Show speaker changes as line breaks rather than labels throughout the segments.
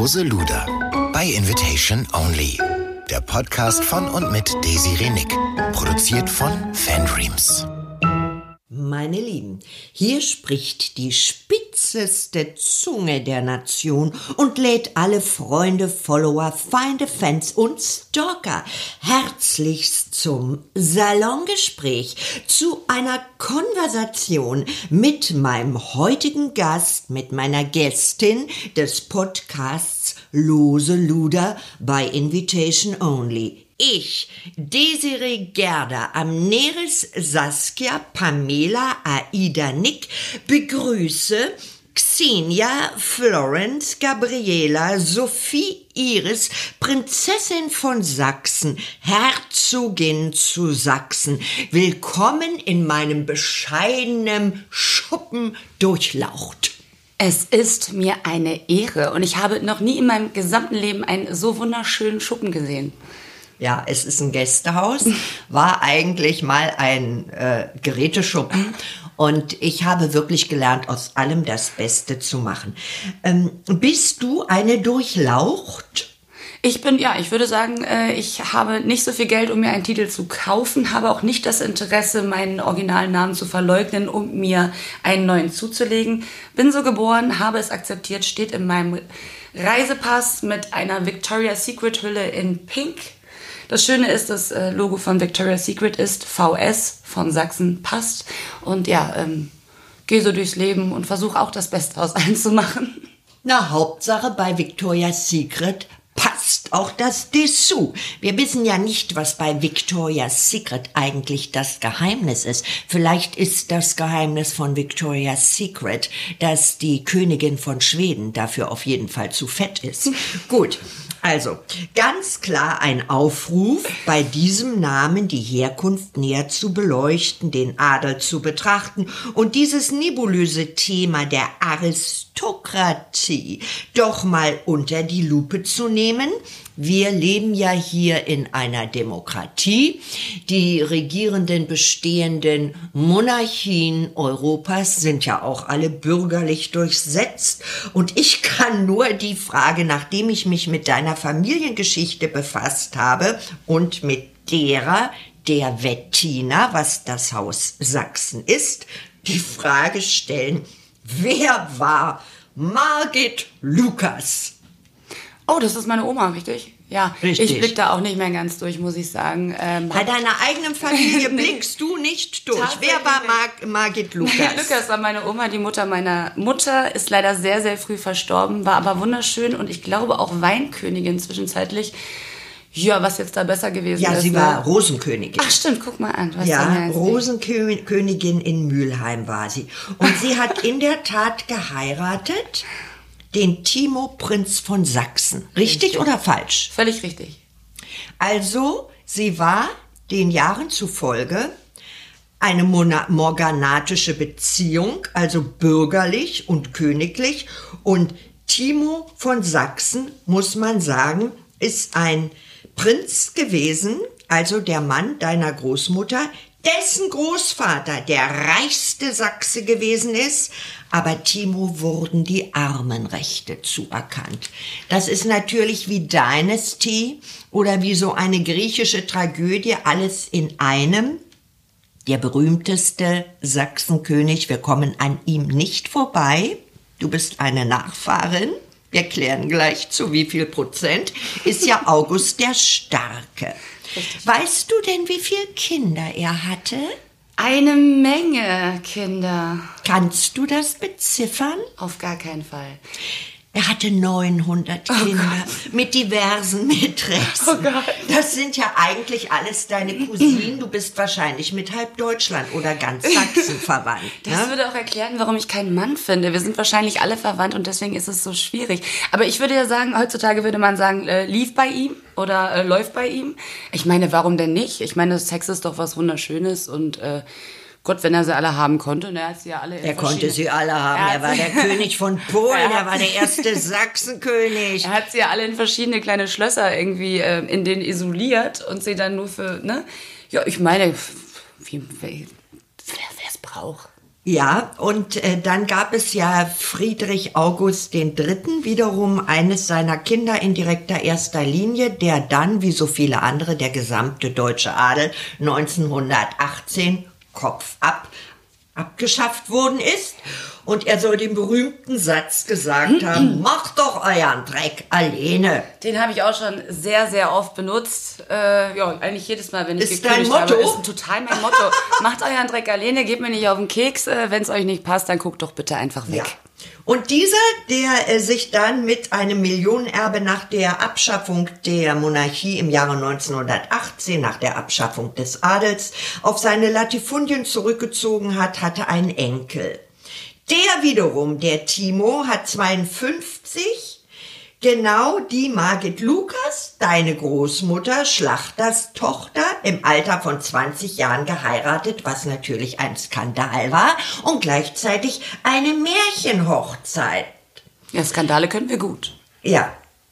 Lose Luder bei Invitation Only. Der Podcast von und mit Desiree Nick. Produziert von Fandreams.
Meine Lieben, hier spricht die spitzeste Zunge der Nation und lädt alle Freunde, Follower, Feinde, Fans und Stalker herzlichst zum Salongespräch, zu einer Konversation mit meinem heutigen Gast, mit meiner Gästin des Podcasts Lose Luder bei Invitation Only. Ich, Desiree Gerda, Amneris Saskia, Pamela, Aida Nick, begrüße Xenia, Florence, Gabriela, Sophie, Iris, Prinzessin von Sachsen, Herzogin zu Sachsen. Willkommen in meinem bescheidenen Schuppen Durchlaucht.
Es ist mir eine Ehre und ich habe noch nie in meinem gesamten Leben einen so wunderschönen Schuppen gesehen.
Ja, es ist ein Gästehaus, war eigentlich mal ein Geräteschuppen und ich habe wirklich gelernt, aus allem das Beste zu machen. Bist du eine Durchlaucht?
Ich würde sagen, ich habe nicht so viel Geld, um mir einen Titel zu kaufen, habe auch nicht das Interesse, meinen originalen Namen zu verleugnen, um mir einen neuen zuzulegen. Bin so geboren, habe es akzeptiert, steht in meinem Reisepass mit einer Victoria's Secret Hülle in Pink. Das Schöne ist, das Logo von Victoria's Secret ist VS von Sachsen, passt. Und ja, gehe so durchs Leben und versuche auch das Beste aus allem zu machen.
Na, Hauptsache bei Victoria's Secret passt auch das Dessous. Wir wissen ja nicht, was bei Victoria's Secret eigentlich das Geheimnis ist. Vielleicht ist das Geheimnis von Victoria's Secret, dass die Königin von Schweden dafür auf jeden Fall zu fett ist. Gut. Also, ganz klar ein Aufruf, bei diesem Namen die Herkunft näher zu beleuchten, den Adel zu betrachten und dieses nebulöse Thema der Aristokratie doch mal unter die Lupe zu nehmen. Wir leben ja hier in einer Demokratie. Die regierenden bestehenden Monarchien Europas sind ja auch alle bürgerlich durchsetzt. Und ich kann nur die Frage, nachdem ich mich mit deiner Familiengeschichte befasst habe und mit der Wettiner, was das Haus Sachsen ist, die Frage stellen, wer war Margit Lucas?
Oh, das ist meine Oma, richtig? Ja,
richtig.
Ich blick da auch nicht mehr ganz durch, muss ich sagen.
Bei deiner eigenen Familie blickst du nicht durch. Wer war Margit Lucas?
Margit Lucas war meine Oma, die Mutter meiner Mutter, ist leider sehr, sehr früh verstorben, war aber wunderschön und ich glaube auch Weinkönigin zwischenzeitlich. Ja, was jetzt da besser gewesen ist.
Ja, sie war Rosenkönigin.
Ach stimmt, guck mal an.
Ja, Rosenkönigin in Mülheim war sie. Und sie hat in der Tat geheiratet den Timo Prinz von Sachsen. Richtig oder falsch?
Völlig richtig.
Also, sie war den Jahren zufolge eine morganatische Beziehung, also bürgerlich und königlich. Und Timo von Sachsen, muss man sagen, ist ein Prinz gewesen, also der Mann deiner Großmutter, dessen Großvater der reichste Sachse gewesen ist, aber Timo wurden die Armenrechte zuerkannt. Das ist natürlich wie Dynasty oder wie so eine griechische Tragödie, alles in einem. Der berühmteste Sachsenkönig, wir kommen an ihm nicht vorbei, du bist eine Nachfahrin, wir klären gleich zu wie viel Prozent, ist ja August der Starke. Weißt du denn, wie viele Kinder er hatte?
Eine Menge Kinder.
Kannst du das beziffern?
Auf gar keinen Fall.
Er hatte 900 Kinder mit diversen Mätressen.
Oh Gott.
Das sind ja eigentlich alles deine Cousinen. Du bist wahrscheinlich mit halb Deutschland oder ganz Sachsen verwandt.
Das würde auch erklären, warum ich keinen Mann finde. Wir sind wahrscheinlich alle verwandt und deswegen ist es so schwierig. Aber ich würde ja sagen, heutzutage würde man sagen, lief bei ihm oder läuft bei ihm. Ich meine, warum denn nicht? Ich meine, Sex ist doch was Wunderschönes und Gott, wenn er sie alle haben konnte, er hat sie ja alle.
Er konnte sie alle haben. Er war der König von Polen, er war der erste Sachsenkönig.
Er hat sie ja alle in verschiedene kleine Schlösser irgendwie in denen isoliert und sie dann nur für, ne? Ja, ich meine, wer es braucht.
Ja, und dann gab es ja Friedrich August III., wiederum eines seiner Kinder in direkter erster Linie, der dann, wie so viele andere, der gesamte deutsche Adel 1918 Kopf ab abgeschafft worden ist. Und er soll den berühmten Satz gesagt haben, macht doch euren Dreck alleine.
Den habe ich auch schon sehr, sehr oft benutzt. Ja, eigentlich jedes Mal, wenn ich
Ist dein
gekündigt habe.
Motto?
Ist total mein Motto. Macht euren Dreck alleine, gebt mir nicht auf den Keks. Wenn es euch nicht passt, dann guckt doch bitte einfach weg.
Ja. Und dieser, der sich dann mit einem Millionenerbe nach der Abschaffung der Monarchie im Jahre 1918, nach der Abschaffung des Adels, auf seine Latifundien zurückgezogen hat, hatte einen Enkel. Der wiederum, der Timo, hat 52, genau die Margit Lukas, deine Großmutter, Schlachters Tochter, im Alter von 20 Jahren geheiratet, was natürlich ein Skandal war und gleichzeitig eine Märchenhochzeit.
Ja, Skandale können wir gut.
Ja,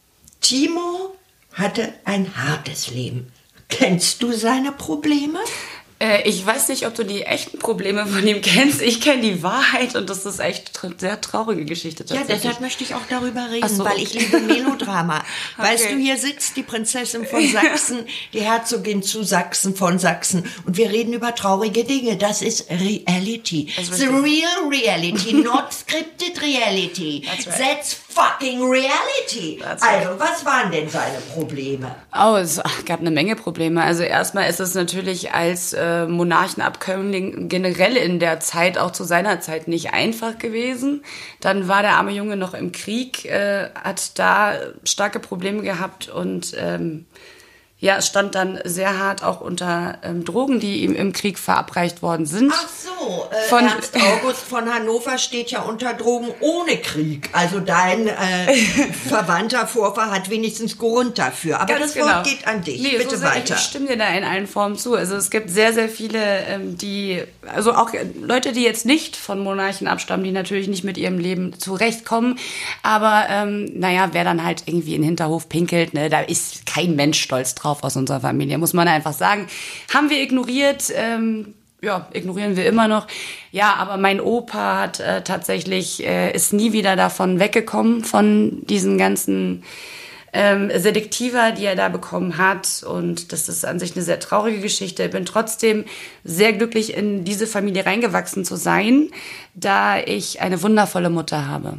Timo hatte ein hartes Leben. Kennst du seine Probleme?
Ich weiß nicht, ob du die echten Probleme von ihm kennst. Ich kenne die Wahrheit und das ist echt eine sehr traurige Geschichte tatsächlich.
Ja, deshalb möchte ich auch darüber reden,
Ach so.
weil ich liebe Melodrama.
Okay.
Weißt du, hier sitzt die Prinzessin von Sachsen, die Herzogin zu Sachsen von Sachsen und wir reden über traurige Dinge. Das ist Reality.
Das ist
The
richtig.
real reality, not scripted reality.
That's right.
That's fucking reality.
That's right.
Also, was waren denn seine Probleme?
Oh, es gab eine Menge Probleme. Also erstmal ist es natürlich als Monarchenabkömmling generell in der Zeit, auch zu seiner Zeit, nicht einfach gewesen. Dann war der arme Junge noch im Krieg, hat da starke Probleme gehabt und ja, stand dann sehr hart auch unter Drogen, die ihm im Krieg verabreicht worden sind.
Ach so,
Von-
Ernst August von Hannover steht ja unter Drogen ohne Krieg. Also dein Verwandter Vorfahr hat wenigstens Grund dafür. Aber
Ganz
das Wort geht an dich.
Nee,
Bitte
so sehr,
weiter.
Ich stimme dir da in allen Formen zu. Also es gibt sehr, sehr viele, also auch Leute, die jetzt nicht von Monarchen abstammen, die natürlich nicht mit ihrem Leben zurechtkommen. Aber naja, wer dann halt irgendwie in den Hinterhof pinkelt, ne, da ist kein Mensch stolz drauf aus unserer Familie, muss man einfach sagen. Haben wir ignoriert, ja, ignorieren wir immer noch. Ja, aber mein Opa hat tatsächlich, ist nie wieder davon weggekommen, von diesen ganzen Selektiva, die er da bekommen hat. Und das ist an sich eine sehr traurige Geschichte. Ich bin trotzdem sehr glücklich, in diese Familie reingewachsen zu sein, da ich eine wundervolle Mutter habe.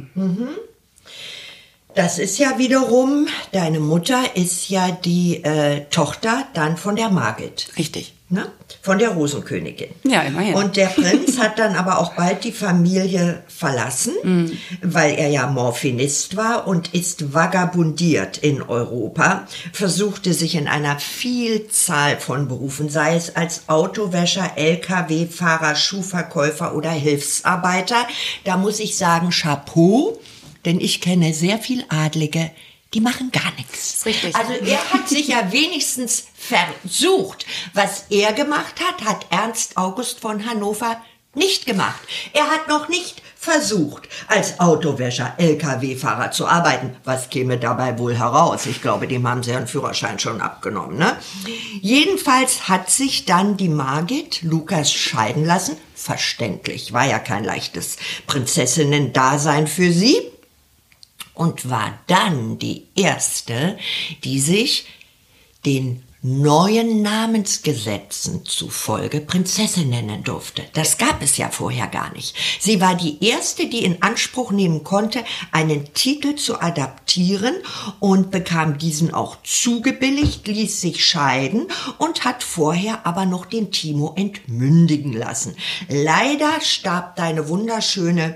Das ist ja wiederum, deine Mutter ist ja die Tochter dann von der Margit.
Richtig.
Ne? Von der Rosenkönigin.
Ja, immerhin.
Und der Prinz hat dann aber auch bald die Familie verlassen, weil er ja Morphinist war und ist vagabundiert in Europa, versuchte sich in einer Vielzahl von Berufen, sei es als Autowäscher, LKW-Fahrer, Schuhverkäufer oder Hilfsarbeiter. Da muss ich sagen, Chapeau, denn ich kenne sehr viel Adlige, die machen gar nichts.
Das ist richtig.
Also er hat sich ja wenigstens versucht. Was er gemacht hat, hat Ernst August von Hannover nicht gemacht. Er hat noch nicht versucht, als Autowäscher, LKW-Fahrer zu arbeiten. Was käme dabei wohl heraus? Ich glaube, dem haben sie ihren Führerschein schon abgenommen, ne? Jedenfalls hat sich dann die Margit Lukas scheiden lassen. Verständlich, war ja kein leichtes Prinzessinnen-Dasein für sie. Und war dann die erste, die sich den neuen Namensgesetzen zufolge Prinzessin nennen durfte. Das gab es ja vorher gar nicht. Sie war die erste, die in Anspruch nehmen konnte, einen Titel zu adaptieren und bekam diesen auch zugebilligt, ließ sich scheiden und hat vorher aber noch den Timo entmündigen lassen. Leider starb deine wunderschöne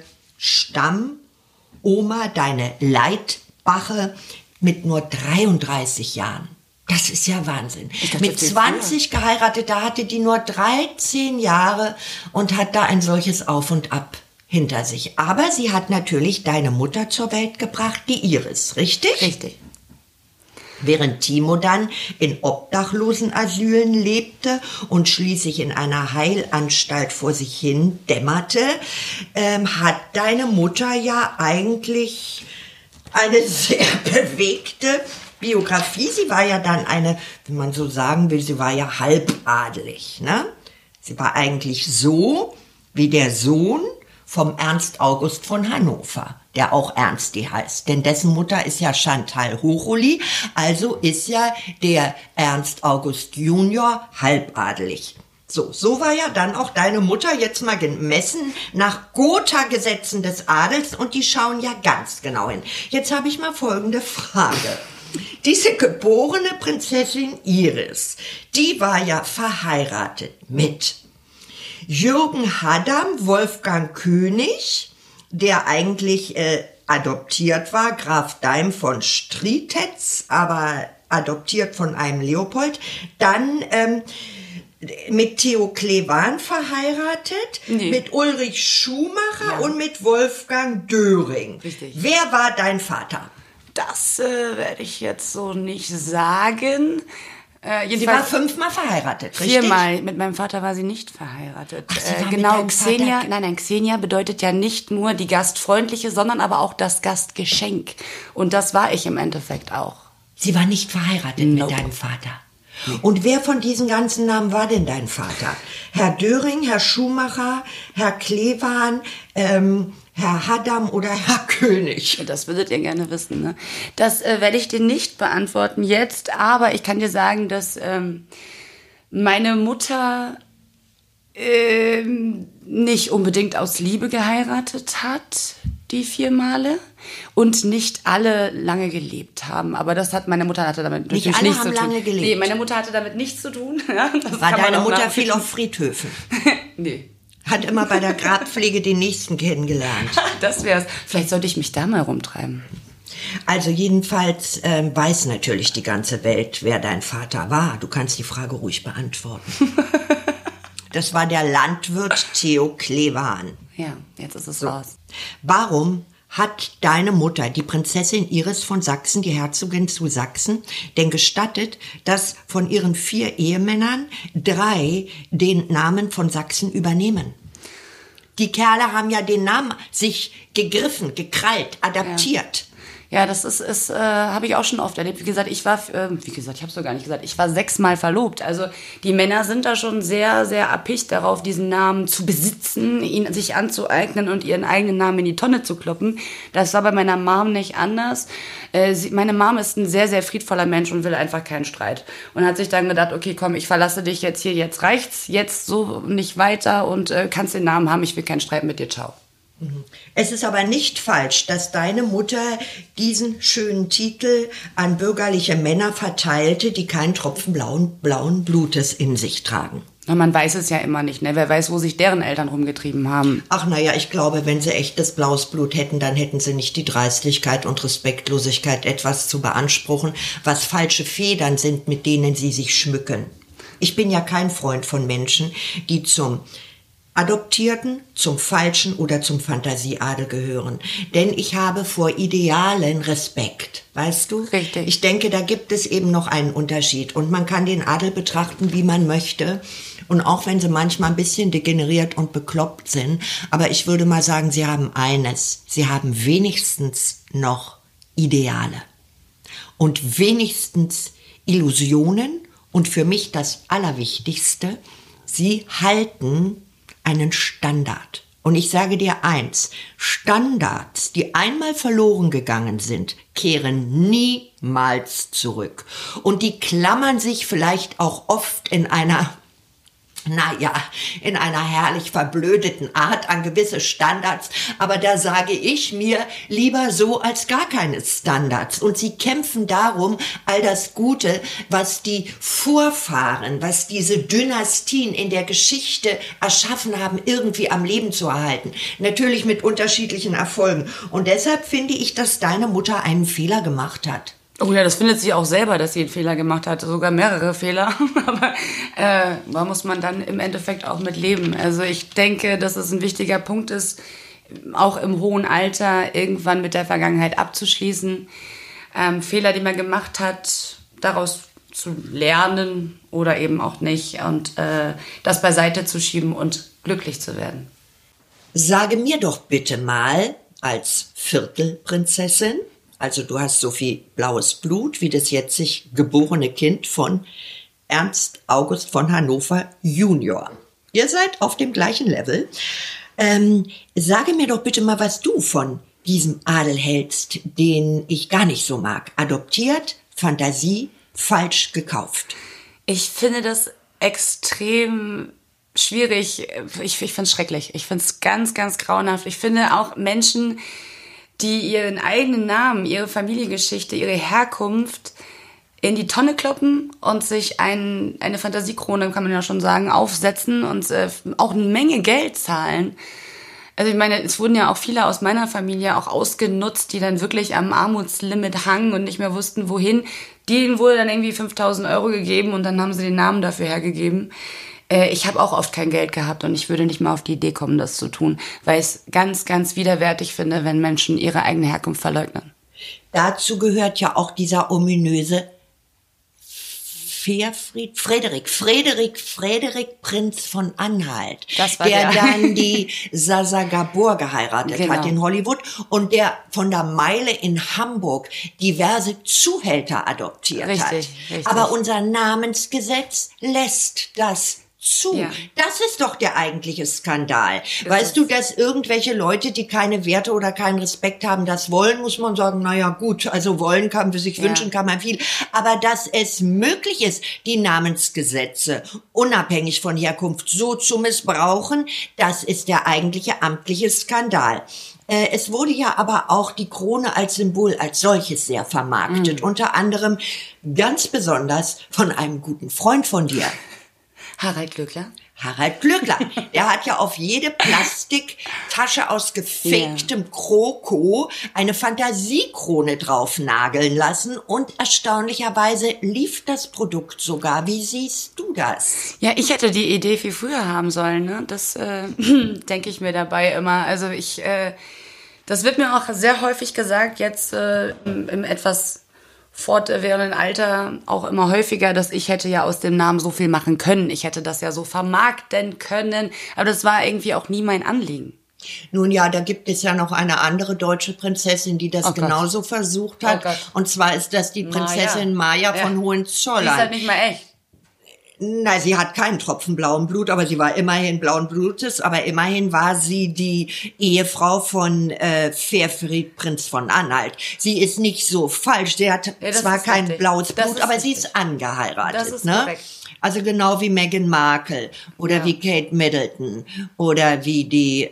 Oma, deine Leitbache, mit nur 33 Jahren. Das ist ja Wahnsinn. Mit 20 geheiratet, da hatte die nur 13 Jahre und hat da ein solches Auf und Ab hinter sich. Aber sie hat natürlich deine Mutter zur Welt gebracht, die Iris, richtig?
Richtig.
Während Timo dann in Obdachlosenasylen lebte und schließlich in einer Heilanstalt vor sich hin dämmerte, hat deine Mutter ja eigentlich eine sehr bewegte Biografie. Sie war ja dann eine, wenn man so sagen will, sie war ja halbadelig, ne? Sie war eigentlich so, wie der Sohn vom Ernst August von Hannover, der auch Ernsti heißt. Denn dessen Mutter ist ja Chantal Hochuli, also ist ja der Ernst August Junior halbadelig. So war ja dann auch deine Mutter jetzt mal gemessen nach Gotha-Gesetzen des Adels und die schauen ja ganz genau hin. Jetzt habe ich mal folgende Frage. Diese geborene Prinzessin Iris, die war ja verheiratet mit Jürgen Haddam, Wolfgang König, der eigentlich adoptiert war, Graf Daim von Strietitz, aber adoptiert von einem Leopold. Dann mit Theo Klewan verheiratet, mit Ulrich Schumacher und mit Wolfgang Döring.
Richtig.
Wer war dein Vater?
Das werde ich jetzt so nicht sagen.
Sie war 5-mal verheiratet, richtig?
4-mal. Mit meinem Vater war sie nicht verheiratet.
Ach, sie war
genau,
mit
Xenia.
Vater...
Nein, Xenia bedeutet ja nicht nur die Gastfreundliche, sondern aber auch das Gastgeschenk. Und das war ich im Endeffekt auch.
Sie war nicht verheiratet mit deinem Vater. Und wer von diesen ganzen Namen war denn dein Vater? Herr Döring, Herr Schumacher, Herr Klewan, Herr Haddam oder Herr König?
Das würdet ihr gerne wissen, ne? Das werde ich dir nicht beantworten jetzt, aber ich kann dir sagen, dass meine Mutter nicht unbedingt aus Liebe geheiratet hat, die 4 Male, und nicht alle lange gelebt haben. Aber das hat meine Mutter damit
nicht
natürlich
alle
nichts zu
haben
tun.
lange gelebt.
Nee, meine Mutter hatte damit nichts zu tun. Ja, das
War
kann man
deine
auch
Mutter
nachvollziehen.
viel auf Friedhöfen?
Nee.
Hat immer bei der Grabpflege den Nächsten kennengelernt.
Das wär's. Vielleicht sollte ich mich da mal rumtreiben.
Also jedenfalls weiß natürlich die ganze Welt, wer dein Vater war. Du kannst die Frage ruhig beantworten. Das war der Landwirt Theo Klewan.
Ja, jetzt ist es raus.
Warum hat deine Mutter, die Prinzessin Iris von Sachsen, die Herzogin zu Sachsen, denn gestattet, dass von ihren 4 Ehemännern 3 den Namen von Sachsen übernehmen? Die Kerle haben ja den Namen sich gegriffen, gekrallt, adaptiert.
Ja, das habe ich auch schon oft erlebt. Wie gesagt, ich habe es doch gar nicht gesagt, ich war 6-mal verlobt. Also die Männer sind da schon sehr, sehr erpicht darauf, diesen Namen zu besitzen, ihn sich anzueignen und ihren eigenen Namen in die Tonne zu kloppen. Das war bei meiner Mom nicht anders. Meine Mom ist ein sehr, sehr friedvoller Mensch und will einfach keinen Streit. Und hat sich dann gedacht, okay, komm, ich verlasse dich jetzt hier, jetzt reicht's, jetzt so nicht weiter und kannst den Namen haben, ich will keinen Streit mit dir, ciao.
Es ist aber nicht falsch, dass deine Mutter diesen schönen Titel an bürgerliche Männer verteilte, die keinen Tropfen blauen Blutes in sich tragen.
Na, man weiß es ja immer nicht, ne? Wer weiß, wo sich deren Eltern rumgetrieben haben.
Ach naja, ich glaube, wenn sie echtes blaues Blut hätten, dann hätten sie nicht die Dreistigkeit und Respektlosigkeit, etwas zu beanspruchen, was falsche Federn sind, mit denen sie sich schmücken. Ich bin ja kein Freund von Menschen, die zum Adoptierten, zum falschen oder zum Fantasieadel gehören. Denn ich habe vor Idealen Respekt, weißt du?
Richtig.
Ich denke, da gibt es eben noch einen Unterschied. Und man kann den Adel betrachten, wie man möchte. Und auch wenn sie manchmal ein bisschen degeneriert und bekloppt sind. Aber ich würde mal sagen, sie haben eines. Sie haben wenigstens noch Ideale. Und wenigstens Illusionen. Und für mich das Allerwichtigste, sie halten einen Standard. Und ich sage dir eins, Standards, die einmal verloren gegangen sind, kehren niemals zurück. Und die klammern sich vielleicht auch oft in einer herrlich verblödeten Art an gewisse Standards. Aber da sage ich mir, lieber so als gar keine Standards. Und sie kämpfen darum, all das Gute, was die Vorfahren, was diese Dynastien in der Geschichte erschaffen haben, irgendwie am Leben zu erhalten. Natürlich mit unterschiedlichen Erfolgen. Und deshalb finde ich, dass deine Mutter einen Fehler gemacht hat.
Oh ja, das findet sie auch selber, dass sie einen Fehler gemacht hat, sogar mehrere Fehler. Aber da muss man dann im Endeffekt auch mit leben. Also ich denke, dass es ein wichtiger Punkt ist, auch im hohen Alter irgendwann mit der Vergangenheit abzuschließen. Fehler, die man gemacht hat, daraus zu lernen oder eben auch nicht. Und das beiseite zu schieben und glücklich zu werden.
Sage mir doch bitte mal als Viertelprinzessin, also du hast so viel blaues Blut wie das jetzig geborene Kind von Ernst August von Hannover Junior. Ihr seid auf dem gleichen Level. Sage mir doch bitte mal, was du von diesem Adel hältst, den ich gar nicht so mag. Adoptiert, Fantasie, falsch gekauft.
Ich finde das extrem schwierig. Ich finde es schrecklich. Ich finde es ganz, ganz grauenhaft. Ich finde auch Menschen, die ihren eigenen Namen, ihre Familiengeschichte, ihre Herkunft in die Tonne kloppen und sich eine Fantasiekrone, kann man ja schon sagen, aufsetzen und auch eine Menge Geld zahlen. Also ich meine, es wurden ja auch viele aus meiner Familie auch ausgenutzt, die dann wirklich am Armutslimit hangen und nicht mehr wussten, wohin. Denen wurde dann irgendwie 5.000 Euro gegeben und dann haben sie den Namen dafür hergegeben. Ich habe auch oft kein Geld gehabt und ich würde nicht mal auf die Idee kommen, das zu tun, weil ich es ganz, ganz widerwärtig finde, wenn Menschen ihre eigene Herkunft verleugnen.
Dazu gehört ja auch dieser ominöse Frederik Prinz von Anhalt,
das war
der dann die Sasa Gabor geheiratet hat in Hollywood und der von der Meile in Hamburg diverse Zuhälter adoptiert hat.
Richtig.
Aber unser Namensgesetz lässt das zu.
Ja.
Das ist doch der eigentliche Skandal. Weißt du, dass irgendwelche Leute, die keine Werte oder keinen Respekt haben, das wollen, muss man sagen, naja gut, also wollen kann man sich wünschen, kann man viel. Aber dass es möglich ist, die Namensgesetze unabhängig von Herkunft so zu missbrauchen, das ist der eigentliche amtliche Skandal. Es wurde ja aber auch die Krone als Symbol als solches sehr vermarktet. Unter anderem ganz besonders von einem guten Freund von dir.
Harald Glöckler?
Harald Glöckler. Der hat ja auf jede Plastiktasche aus gefaktem Kroko eine Fantasiekrone drauf nageln lassen und erstaunlicherweise lief das Produkt sogar. Wie siehst du das?
Ja, ich hätte die Idee viel früher haben sollen, ne? Das denke ich mir dabei immer. Also das wird mir auch sehr häufig gesagt, jetzt im etwas fortwährenden Alter auch immer häufiger, dass ich hätte ja aus dem Namen so viel machen können. Ich hätte das ja so vermarkten können. Aber das war irgendwie auch nie mein Anliegen.
Nun ja, da gibt es ja noch eine andere deutsche Prinzessin, die das genauso versucht hat. Und zwar ist das die Prinzessin Maja von Hohenzollern.
Die ist halt nicht mal echt.
Na, sie hat keinen Tropfen blauen Blut, aber sie war immerhin blauen Blutes, aber immerhin war sie die Ehefrau von Ferfried Prinz von Anhalt. Sie ist nicht so falsch, sie hat zwar kein blaues Blut, aber sie ist angeheiratet.
Das ist
korrekt. Also genau wie Meghan Markle oder wie Kate Middleton oder wie die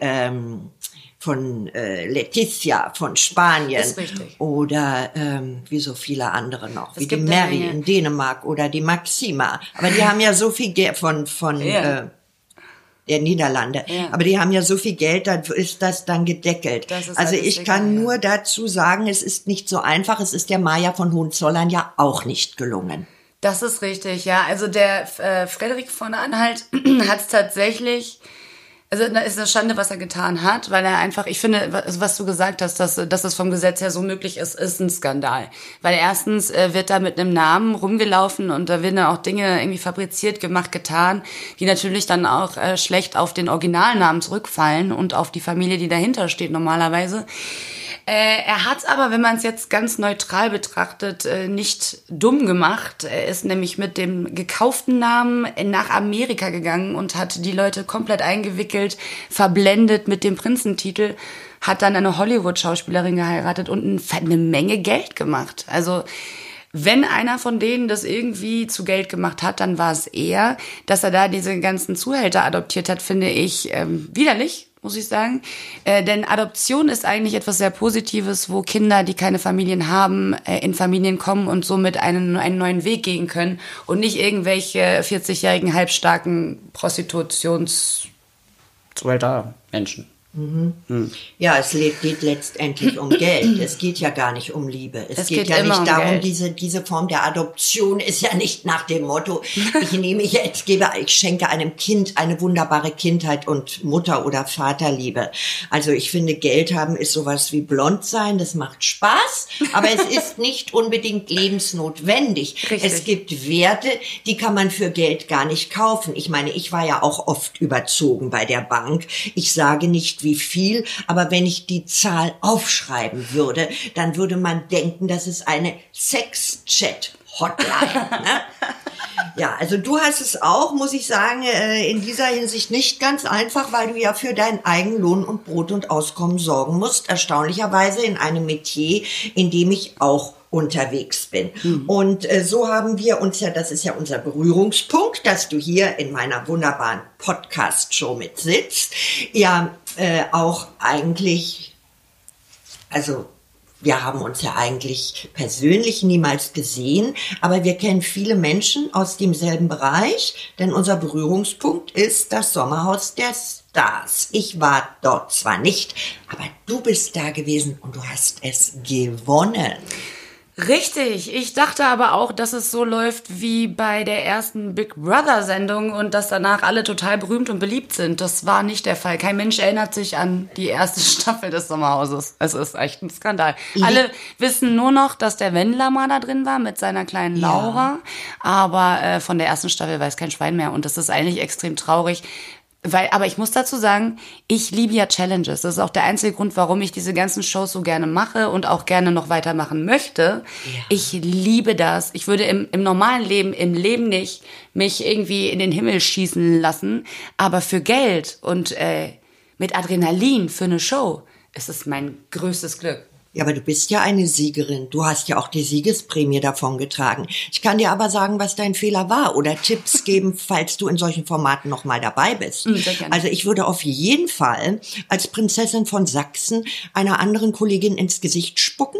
von Letizia von Spanien oder wie so viele andere noch, wie die Mary in Dänemark oder die Maxima. Aber die haben ja so viel Geld von der Niederlande. Ja. Aber die haben ja so viel Geld, da ist das dann gedeckelt. Also ich kann nur dazu sagen, es ist nicht so einfach. Es ist der Maja von Hohenzollern ja auch nicht gelungen.
Das ist richtig, ja. Also der Frederik von Anhalt hat es tatsächlich. Also da ist eine Schande, was er getan hat, weil er einfach, ich finde, was du gesagt hast, dass es vom Gesetz her so möglich ist, ist ein Skandal. Weil erstens wird da mit einem Namen rumgelaufen und da werden auch Dinge irgendwie fabriziert, gemacht, getan, die natürlich dann auch schlecht auf den Originalnamen zurückfallen und auf die Familie, die dahinter steht normalerweise. Er hat es aber, wenn man es jetzt ganz neutral betrachtet, nicht dumm gemacht. Er ist nämlich mit dem gekauften Namen nach Amerika gegangen und hat die Leute komplett eingewickelt, verblendet mit dem Prinzentitel, hat dann eine Hollywood-Schauspielerin geheiratet und eine Menge Geld gemacht. Also wenn einer von denen das irgendwie zu Geld gemacht hat, dann war es er. Dass er da diese ganzen Zuhälter adoptiert hat, finde ich widerlich, muss ich sagen. Denn Adoption ist eigentlich etwas sehr Positives, wo Kinder, die keine Familien haben, in Familien kommen und somit einen neuen Weg gehen können und nicht irgendwelche 40-jährigen, halbstarken Prostitutionszuhälter Menschen.
Ja, es geht letztendlich um Geld. Es geht ja gar nicht um Liebe. Es geht ja nicht darum, diese Form der Adoption ist ja nicht nach dem Motto, ich schenke einem Kind eine wunderbare Kindheit und Mutter- oder Vaterliebe. Also ich finde, Geld haben ist sowas wie blond sein, das macht Spaß, aber es ist nicht unbedingt lebensnotwendig. Richtig. Es gibt Werte, die kann man für Geld gar nicht kaufen. Ich meine, ich war ja auch oft überzogen bei der Bank. Ich sage nicht, wie viel, aber wenn ich die Zahl aufschreiben würde, dann würde man denken, das ist eine Sex-Chat-Hotline. Ne? Ja, also du hast es auch, muss ich sagen, in dieser Hinsicht nicht ganz einfach, weil du ja für deinen eigenen Lohn und Brot und Auskommen sorgen musst. Erstaunlicherweise in einem Metier, in dem ich auch unterwegs bin. Und so haben wir uns ja, das ist ja unser Berührungspunkt, dass du hier in meiner wunderbaren Podcast-Show mit sitzt, ja auch eigentlich, also wir haben uns ja eigentlich persönlich niemals gesehen, aber wir kennen viele Menschen aus demselben Bereich, denn unser Berührungspunkt ist das Sommerhaus der Stars. Ich war dort zwar nicht, aber du bist da gewesen und du hast es gewonnen.
Richtig, ich dachte aber auch, dass es so läuft wie bei der ersten Big Brother-Sendung und dass danach alle total berühmt und beliebt sind. Das war nicht der Fall. Kein Mensch erinnert sich an die erste Staffel des Sommerhauses. Es ist echt ein Skandal. Alle wissen nur noch, dass der Wendler mal da drin war mit seiner kleinen Laura, aber von der ersten Staffel weiß kein Schwein mehr und das ist eigentlich extrem traurig. Aber ich muss dazu sagen, ich liebe ja Challenges. Das ist auch der einzige Grund, warum ich diese ganzen Shows so gerne mache und auch gerne noch weitermachen möchte. Ja. Ich liebe das. Ich würde im normalen Leben, im Leben nicht mich irgendwie in den Himmel schießen lassen. Aber für Geld und mit Adrenalin für eine Show ist es mein größtes Glück.
Ja, aber du bist ja eine Siegerin. Du hast ja auch die Siegesprämie davongetragen. Ich kann dir aber sagen, was dein Fehler war oder Tipps geben, falls du in solchen Formaten noch mal dabei bist.
Sehr gerne.
Also ich würde auf jeden Fall als Prinzessin von Sachsen einer anderen Kollegin ins Gesicht spucken.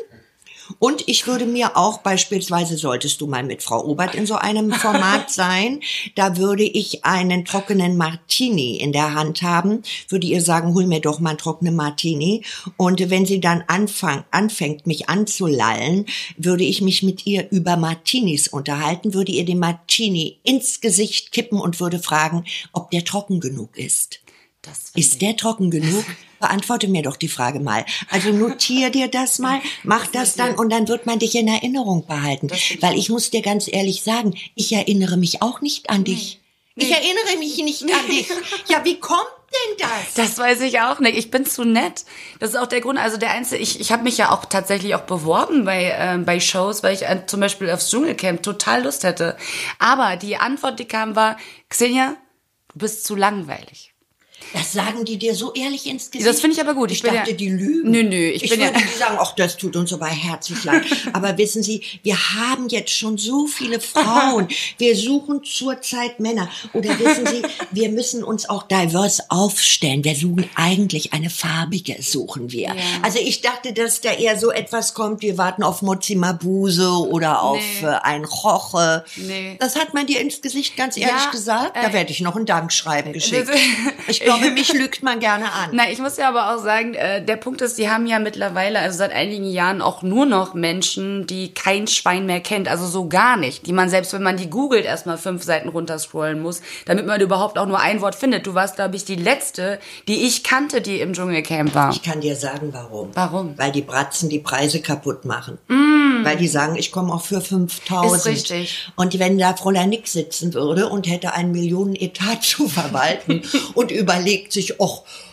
Und ich würde mir auch beispielsweise, solltest du mal mit Frau Obert in so einem Format sein, da würde ich einen trockenen Martini in der Hand haben, würde ihr sagen, hol mir doch mal einen trockenen Martini. Und wenn sie dann anfängt, mich anzulallen, würde ich mich mit ihr über Martinis unterhalten, würde ihr den Martini ins Gesicht kippen und würde fragen, ob der trocken genug ist. Ist der trocken genug? Beantworte mir doch die Frage mal. Also notier dir das mal, mach das dann und dann wird man dich in Erinnerung behalten. Weil ich muss dir ganz ehrlich sagen, ich erinnere mich auch nicht an dich. Nee. Ich erinnere mich nicht an dich. Ja, wie kommt denn das?
Das weiß ich auch nicht. Ich bin zu nett. Das ist auch der Grund. Also der einzige, ich habe mich ja auch tatsächlich auch beworben bei Shows, weil ich zum Beispiel aufs Dschungelcamp total Lust hätte. Aber die Antwort, die kam, war, Xenia, du bist zu langweilig.
Das sagen die dir so ehrlich ins Gesicht?
Das finde ich aber gut.
Ich dachte, die lügen.
Nö.
Ich würde die sagen, ach, das tut uns aber herzlich leid. Aber wissen Sie, wir haben jetzt schon so viele Frauen. Wir suchen zurzeit Männer. Oder wissen Sie, wir müssen uns auch divers aufstellen. Wir suchen eigentlich eine farbige, suchen wir. Ja. Also ich dachte, dass da eher so etwas kommt, wir warten auf Mozi Mabuse oder auf ein Roche. Nee. Das hat man dir ins Gesicht ganz ehrlich gesagt? Da werde ich noch ein Dankschreiben geschickt. Ich glaube, mich lügt man gerne an.
Na, ich muss ja aber auch sagen, der Punkt ist, die haben ja mittlerweile, also seit einigen Jahren auch nur noch Menschen, die kein Schwein mehr kennt, also so gar nicht, die man selbst, wenn man die googelt, erstmal 5 Seiten runterscrollen muss, damit man überhaupt auch nur ein Wort findet. Du warst, glaube ich, die letzte, die ich kannte, die im Dschungelcamp war.
Ich kann dir sagen, warum.
Warum?
Weil die Bratzen die Preise kaputt machen. Weil die sagen, ich komme auch für 5.000.
Ist richtig.
Und wenn da Fräulein Nix sitzen würde und hätte einen Millionen-Etat zu verwalten und überlegt sich,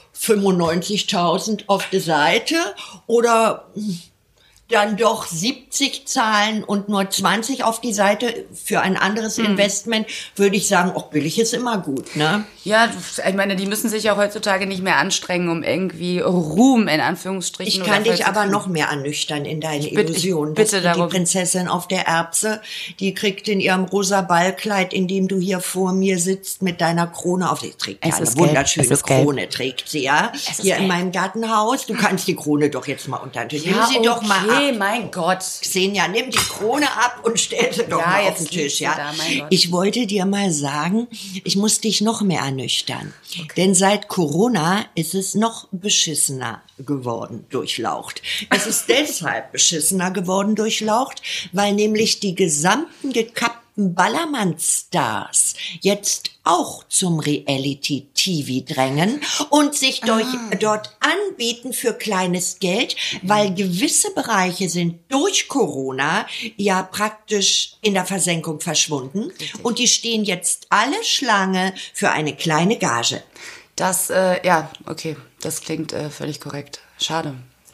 95.000 auf der Seite oder dann doch 70 zahlen und nur 20 auf die Seite für ein anderes Investment, würde ich sagen, billig ist immer gut, ne?
Ja, ich meine, die müssen sich ja heutzutage nicht mehr anstrengen, um irgendwie Ruhm, in Anführungsstrichen.
Ich kann dich aber noch mehr ernüchtern in deine Illusion.
Bitte darum.
Die Prinzessin auf der Erbse, die kriegt in ihrem rosa Ballkleid, in dem du hier vor mir sitzt, mit deiner Krone auf. Sie trägt ja eine wunderschöne Krone, trägt sie, ja? Hier in meinem Gartenhaus. Du kannst die Krone doch jetzt mal unter den Tisch. Nimm sie doch mal ab.
Mein Gott.
Xenia, nimm die Krone ab und stell sie doch mal auf den Tisch, ja? Da, ich wollte dir mal sagen, ich muss dich noch mehr ernüchtern. Okay. Denn seit Corona ist es noch beschissener geworden durchlaucht. Es ist deshalb beschissener geworden durchlaucht, weil nämlich die gesamten gekappten Ballermann-Stars jetzt auch zum Reality-TV drängen und sich dort anbieten für kleines Geld, weil gewisse Bereiche sind durch Corona ja praktisch in der Versenkung verschwunden. Richtig. Und die stehen jetzt alle Schlange für eine kleine Gage.
Das, okay, das klingt völlig korrekt. Schade.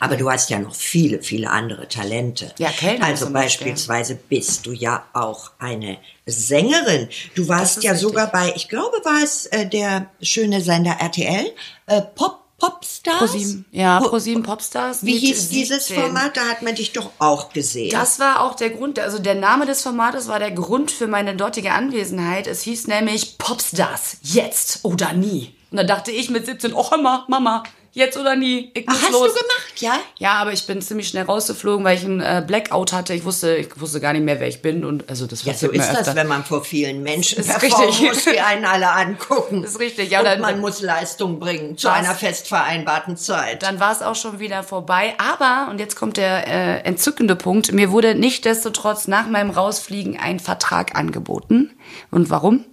Aber du hast ja noch viele, viele andere Talente.
Ja, Kellner
Also
zum Beispiel.
beispielsweise bist du ja auch eine Sängerin. Du warst ja
richtig.
sogar bei, ich glaube, war es der schöne Sender RTL, Popstars?
ProSieben. Ja, ProSieben Popstars.
Wie
mit
hieß dieses
17.
Format? Da hat man dich doch auch gesehen.
Das war auch der Grund, also der Name des Formates war der Grund für meine dortige Anwesenheit. Es hieß nämlich Popstars, jetzt oder nie. Und da dachte ich mit 17, oh hör mal, Mama, jetzt oder nie, ich muss
Ach, hast
los.
du gemacht, ja?
Ja, aber ich bin ziemlich schnell rausgeflogen, weil ich einen Blackout hatte. Ich wusste gar nicht mehr, wer ich bin. Und also das
Ja, so
passiert mir
ist das,
öfter.
wenn man vor vielen Menschen
Ist
performen
richtig.
muss, die einen alle angucken.
Ist richtig, ja.
Und
Dann-
man muss Leistung bringen zu
Was?
einer fest vereinbarten Zeit.
Dann war es auch schon wieder vorbei. Aber, und jetzt kommt der entzückende Punkt, mir wurde nichtsdestotrotz nach meinem Rausfliegen ein Vertrag angeboten. Und warum?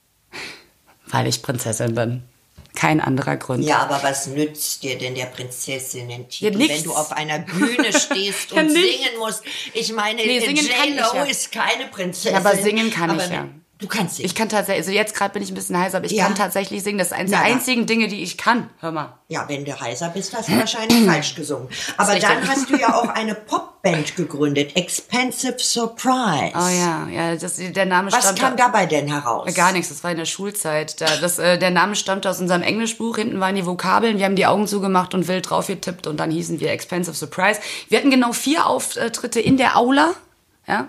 Weil ich Prinzessin bin. Kein anderer Grund.
Ja, aber was nützt dir denn der Prinzessinnen-Titel,
Ja, nichts.
wenn du auf einer Bühne stehst
Ja,
und
nichts.
singen musst? Ich meine,
Nee, singen kann ich
J.Lo
ja.
ist keine Prinzessin.
Ja, aber singen kann
aber
ich ja.
Du kannst singen.
Ich kann tatsächlich, also jetzt gerade bin ich ein bisschen heiser, aber ich
Ja.
kann tatsächlich singen. Das ist eines der
Na, na.
einzigen Dinge, die ich kann. Hör mal.
Ja, wenn du heiser bist, hast du wahrscheinlich falsch gesungen. Aber
richtig.
dann hast du ja auch eine Popband gegründet, Expensive Surprise.
Oh ja, der Name
Was
stammt
kam dabei denn heraus?
Gar nichts, das war in der Schulzeit. Der Name stammte aus unserem Englischbuch. Hinten waren die Vokabeln. Wir haben die Augen zugemacht und wild drauf getippt und dann hießen wir Expensive Surprise. Wir hatten genau 4 Auftritte in der Aula. Ja,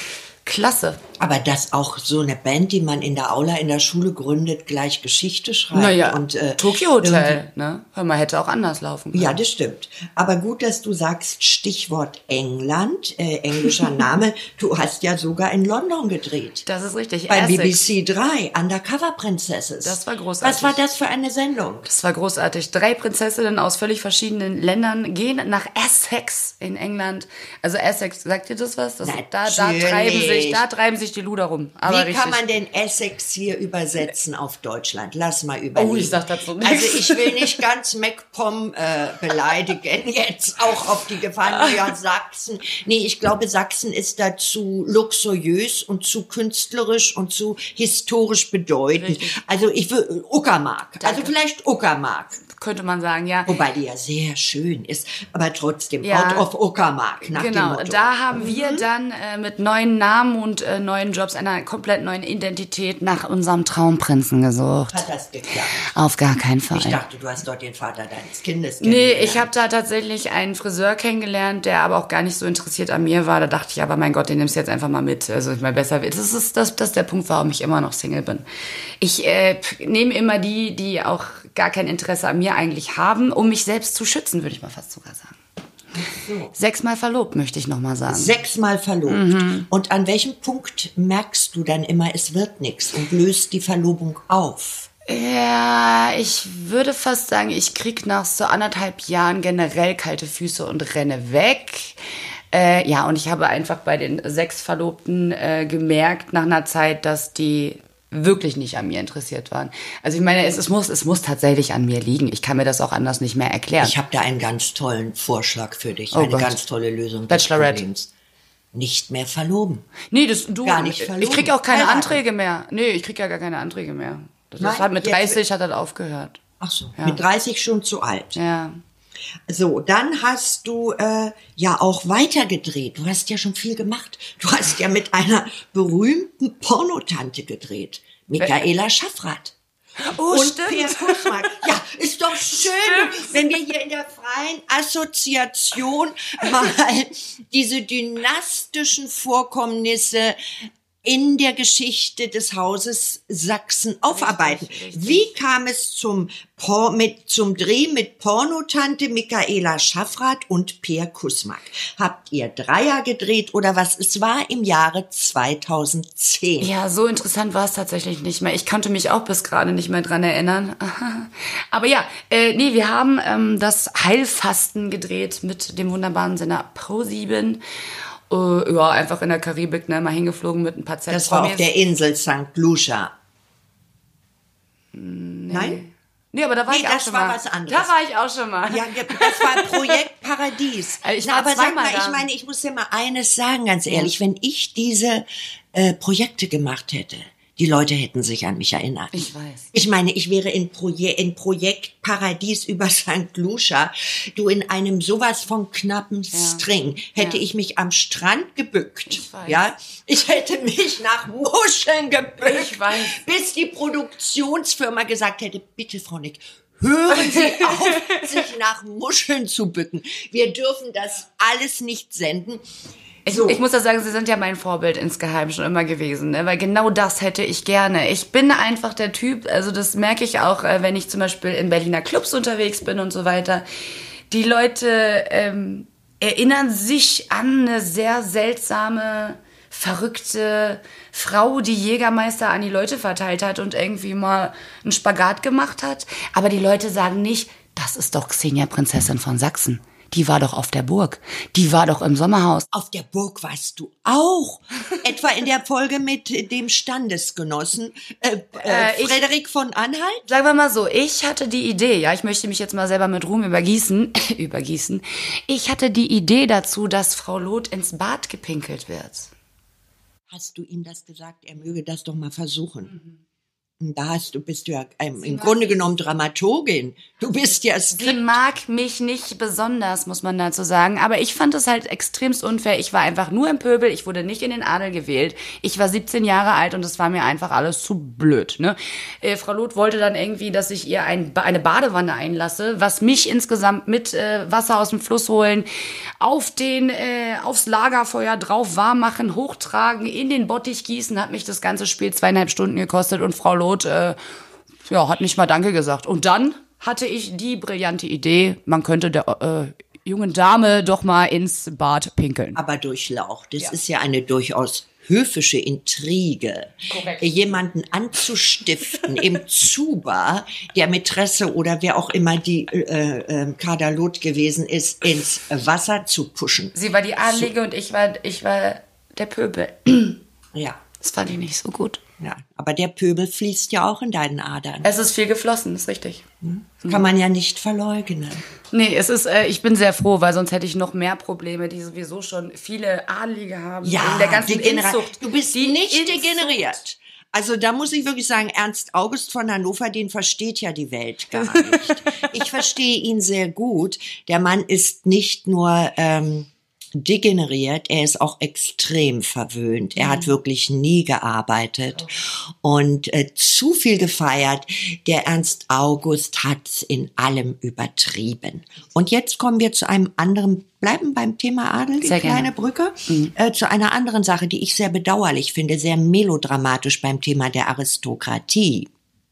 klasse.
Aber dass auch so eine Band, die man in der Aula in der Schule gründet, gleich Geschichte schreibt.
Naja,
und,
Tokyo Hotel, ne? Hör mal, hätte auch anders laufen können.
Ja, das stimmt. Aber gut, dass du sagst, Stichwort England, englischer Name. Du hast ja sogar in London gedreht.
Das ist richtig.
Bei
Essex.
BBC 3, Undercover Princesses.
Das war großartig.
Was war das für eine Sendung?
Das war großartig. 3 Prinzessinnen aus völlig verschiedenen Ländern gehen nach Essex in England. Also Essex, sagt ihr das was? Da treiben sich die Luder rum. Aber
Wie
richtig.
kann man denn Essex hier übersetzen auf Deutschland? Lass mal überlegen.
Oh, ich sag dazu nichts.
Also ich will nicht ganz MacPom beleidigen jetzt, auch auf die Gefahr, ja, Sachsen. Nee, ich glaube, Sachsen ist da zu luxuriös und zu künstlerisch und zu historisch bedeutend.
Richtig.
Also ich will Uckermark. Also vielleicht Uckermark.
Könnte man sagen, ja.
Wobei die ja sehr schön ist, aber trotzdem,
Ja.
Out of Uckermark, nach dem
Genau,
Motto.
da haben wir dann mit neuen Namen und neuen Jobs, einer komplett neuen Identität nach unserem Traumprinzen gesucht.
Hat das geklappt?
Auf gar keinen Fall.
Ich dachte, du hast dort den Vater deines Kindes
Nee,
kennengelernt.
ich habe da tatsächlich einen Friseur kennengelernt, der aber auch gar nicht so interessiert an mir war. Da dachte ich, aber mein Gott, den nimmst du jetzt einfach mal mit. Also ich meine, besser. Das ist der Punkt, warum ich immer noch Single bin. Ich nehme immer die auch gar kein Interesse an mir eigentlich haben, um mich selbst zu schützen, würde ich mal fast sogar sagen.
So.
6-mal verlobt, möchte ich noch mal sagen.
6-mal verlobt. Und an welchem Punkt merkst du dann immer, es wird nichts und löst die Verlobung auf?
Ja, ich würde fast sagen, ich krieg nach so 1,5 Jahren generell kalte Füße und renne weg. Ja, und ich habe einfach bei den 6 Verlobten gemerkt nach einer Zeit, dass die wirklich nicht an mir interessiert waren. Also ich meine, es muss tatsächlich an mir liegen. Ich kann mir das auch anders nicht mehr erklären.
Ich habe da einen ganz tollen Vorschlag für dich.
Oh
Eine
Gott.
ganz tolle Lösung des
Bachelorette.
Problems. Nicht mehr verloben.
Nee,
Gar nicht verloben.
ich krieg auch keine
Heiraten.
Anträge mehr. Nee, ich krieg ja gar keine Anträge mehr.
Nein,
Hat mit
jetzt-
30 hat das aufgehört.
Ach so,
Ja.
mit 30 schon zu alt.
Ja.
So, dann hast du ja auch weitergedreht. Du hast ja schon viel gemacht. Du hast ja mit einer berühmten Pornotante gedreht. Michaela Schaffrath.
Oh,
und
stimmt.
Per Kussmark. Ja, ist doch schön, wenn wir hier in der freien Assoziation mal diese dynastischen Vorkommnisse in der Geschichte des Hauses Sachsen aufarbeiten.
richtig.
Wie kam es zum Dreh mit Pornotante Michaela Schaffrath und Per Kussmark? Habt ihr Dreier gedreht oder was? Es war im Jahre 2010.
Ja, so interessant war es tatsächlich nicht mehr. Ich konnte mich auch bis gerade nicht mehr dran erinnern. Aber ja, nee, wir haben das Heilfasten gedreht mit dem wunderbaren Sender ProSieben. Ja, einfach in der Karibik, ne, mal hingeflogen mit ein paar
Das war auf
Z-Promis.
der Insel St. Lucia. Nein?
Nee, aber da war
Nee,
ich auch
das
schon
war
mal.
was anderes.
Da war ich auch schon mal.
Ja, das war Projekt Paradies.
Ich war
aber sag
zweimal
mal,
da.
ich meine, ich muss dir mal eines sagen, ganz ehrlich, wenn ich diese Projekte gemacht hätte, Die Leute hätten sich an mich erinnert.
Ich weiß.
Ich meine, ich wäre in Projekt Paradies über St. Lucia, du in einem sowas von knappen String, hätte ich mich am Strand gebückt.
Ich weiß.
Ja, ich hätte mich nach Muscheln gebückt,
Ich weiß.
bis die Produktionsfirma gesagt hätte, bitte Frau Nick, hören Sie auf, sich nach Muscheln zu bücken. Wir dürfen das alles nicht senden.
Ich muss ja sagen, Sie sind ja mein Vorbild insgeheim schon immer gewesen, ne? Weil genau das hätte ich gerne. Ich bin einfach der Typ, also das merke ich auch, wenn ich zum Beispiel in Berliner Clubs unterwegs bin und so weiter. Die Leute erinnern sich an eine sehr seltsame, verrückte Frau, die Jägermeister an die Leute verteilt hat und irgendwie mal einen Spagat gemacht hat. Aber die Leute sagen nicht, das ist doch Xenia Prinzessin von Sachsen. Die war doch auf der Burg. Die war doch im Sommerhaus.
Auf der Burg warst du auch. Etwa in der Folge mit dem Standesgenossen Frederik von Anhalt?
Sagen wir mal so, ich hatte die Idee, ja, ich möchte mich jetzt mal selber mit Ruhm übergießen. Ich hatte die Idee dazu, dass Frau Loth ins Bad gepinkelt wird.
Hast du ihm das gesagt? Er möge das doch mal versuchen. Da bist du ja im Grunde genommen Dramaturgin. Du bist ja
Sie mag mich nicht besonders, muss man dazu sagen. Aber ich fand es halt extremst unfair. Ich war einfach nur im Pöbel. Ich wurde nicht in den Adel gewählt. Ich war 17 Jahre alt und es war mir einfach alles zu blöd. Ne? Frau Loth wollte dann irgendwie, dass ich ihr eine Badewanne einlasse, was mich insgesamt mit Wasser aus dem Fluss holen, aufs Lagerfeuer drauf warm machen, hochtragen, in den Bottich gießen, hat mich das ganze Spiel 2,5 Stunden gekostet und Frau Loth hat nicht mal Danke gesagt. Und dann hatte ich die brillante Idee, man könnte der jungen Dame doch mal ins Bad pinkeln.
Aber durchlaucht. Das ist ja eine durchaus höfische Intrige.
Korrekt.
Jemanden anzustiften im Zuba, der Mätresse oder wer auch immer die Kader Loth gewesen ist, ins Wasser zu pushen.
Sie war die Adlige und ich war der Pöbel.
Ja.
Das fand ich nicht so gut.
Ja, aber der Pöbel fließt ja auch in deinen Adern.
Es ist viel geflossen, ist richtig.
Das kann man ja nicht verleugnen.
Nee, ich bin sehr froh, weil sonst hätte ich noch mehr Probleme, die sowieso schon viele Adelige haben.
Ja,
in der ganzen Inzucht.
Du bist nicht degeneriert. Also da muss ich wirklich sagen, Ernst August von Hannover, den versteht ja die Welt gar nicht. Ich verstehe ihn sehr gut. Der Mann ist nicht nur degeneriert, er ist auch extrem verwöhnt. Er hat wirklich nie gearbeitet und zu viel gefeiert. Der Ernst August hat's in allem übertrieben. Und jetzt kommen wir zu einem anderen, bleiben beim Thema Adel, die kleine Brücke, zu einer anderen Sache, die ich sehr bedauerlich finde, sehr melodramatisch beim Thema der Aristokratie.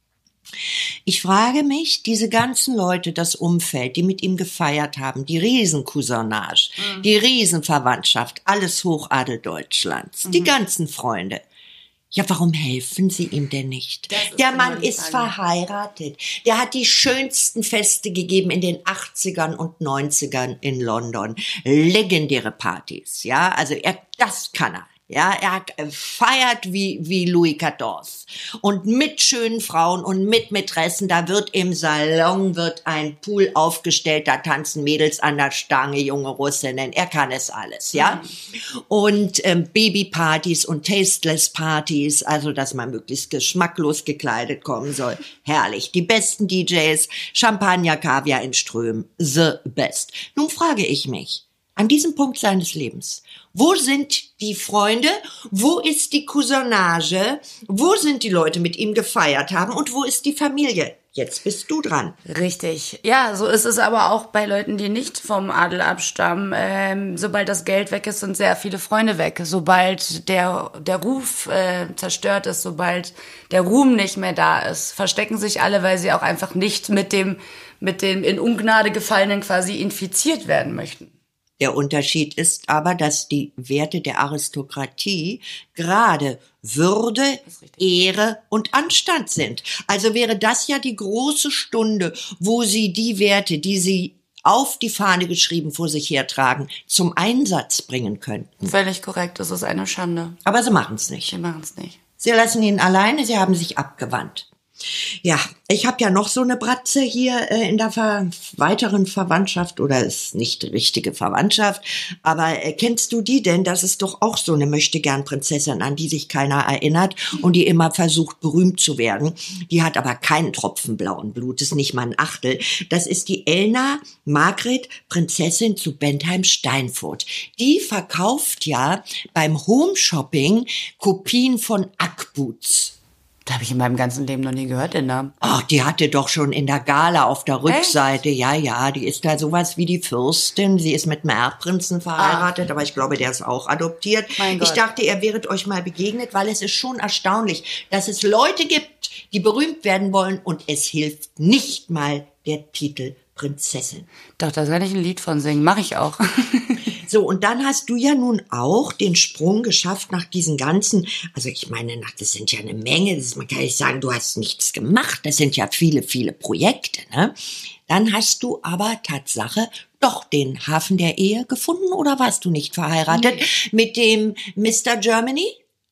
Ich frage mich, diese ganzen Leute, das Umfeld, die mit ihm gefeiert haben, die Riesencousonage, die Riesenverwandtschaft, alles Hochadel Deutschlands, die ganzen Freunde. Ja, warum helfen sie ihm denn nicht? Der Mann ist verheiratet. Der hat die schönsten Feste gegeben in den 80ern und 90ern in London. Legendäre Partys, ja, also das kann er. Ja, er feiert wie Louis XIV. Und mit schönen Frauen und mit Mätressen, da wird im Salon ein Pool aufgestellt, da tanzen Mädels an der Stange, junge Russinnen. Er kann es alles, ja. Und Babypartys und Tasteless-Partys, also dass man möglichst geschmacklos gekleidet kommen soll. Herrlich. Die besten DJs, Champagner, Kaviar in Strömen. The best. Nun frage ich mich, an diesem Punkt seines Lebens, wo sind die Freunde, wo ist die Cousonage, wo sind die Leute, mit ihm gefeiert haben und wo ist die Familie? Jetzt bist du dran.
Richtig. Ja, so ist es aber auch bei Leuten, die nicht vom Adel abstammen. Sobald das Geld weg ist, sind sehr viele Freunde weg. Sobald der Ruf zerstört ist, sobald der Ruhm nicht mehr da ist, verstecken sich alle, weil sie auch einfach nicht mit dem in Ungnade gefallenen quasi infiziert werden möchten.
Der Unterschied ist aber, dass die Werte der Aristokratie gerade Würde, Ehre und Anstand sind. Also wäre das ja die große Stunde, wo sie die Werte, die sie auf die Fahne geschrieben vor sich hertragen, zum Einsatz bringen könnten.
Völlig korrekt, das ist eine Schande.
Aber sie machen es nicht.
Sie machen es nicht.
Sie lassen ihn alleine, sie haben sich abgewandt. Ja, ich habe ja noch so eine Bratze hier in der weiteren Verwandtschaft, oder ist nicht richtige Verwandtschaft, aber kennst du die denn? Das ist doch auch so eine Möchtegern-Prinzessin, an die sich keiner erinnert und die immer versucht, berühmt zu werden. Die hat aber keinen Tropfen blauen Blutes, nicht mal ein Achtel. Das ist die Elna Margret, Prinzessin zu Bentheim-Steinfurt. Die verkauft ja beim Home-Shopping Kopien von Ackboots.
Da habe ich in meinem ganzen Leben noch nie gehört, den Namen.
Ach, die hatte doch schon in der Gala auf der Rückseite, ja, die ist da sowas wie die Fürstin. Sie ist mit einem Erbprinzen verheiratet, aber ich glaube, der ist auch adoptiert.
Mein Gott.
Ich dachte, ihr wäret euch mal begegnet, weil es ist schon erstaunlich, dass es Leute gibt, die berühmt werden wollen und es hilft nicht mal der Titel Prinzessin.
Doch, da kann ich ein Lied von singen. Mache ich auch.
So, und dann hast du ja nun auch den Sprung geschafft nach diesen ganzen, also ich meine, das sind ja eine Menge, man kann nicht sagen, du hast nichts gemacht, das sind ja viele, viele Projekte, ne? Dann hast du aber Tatsache doch den Hafen der Ehe gefunden, oder warst du nicht verheiratet mit dem Mr. Germany?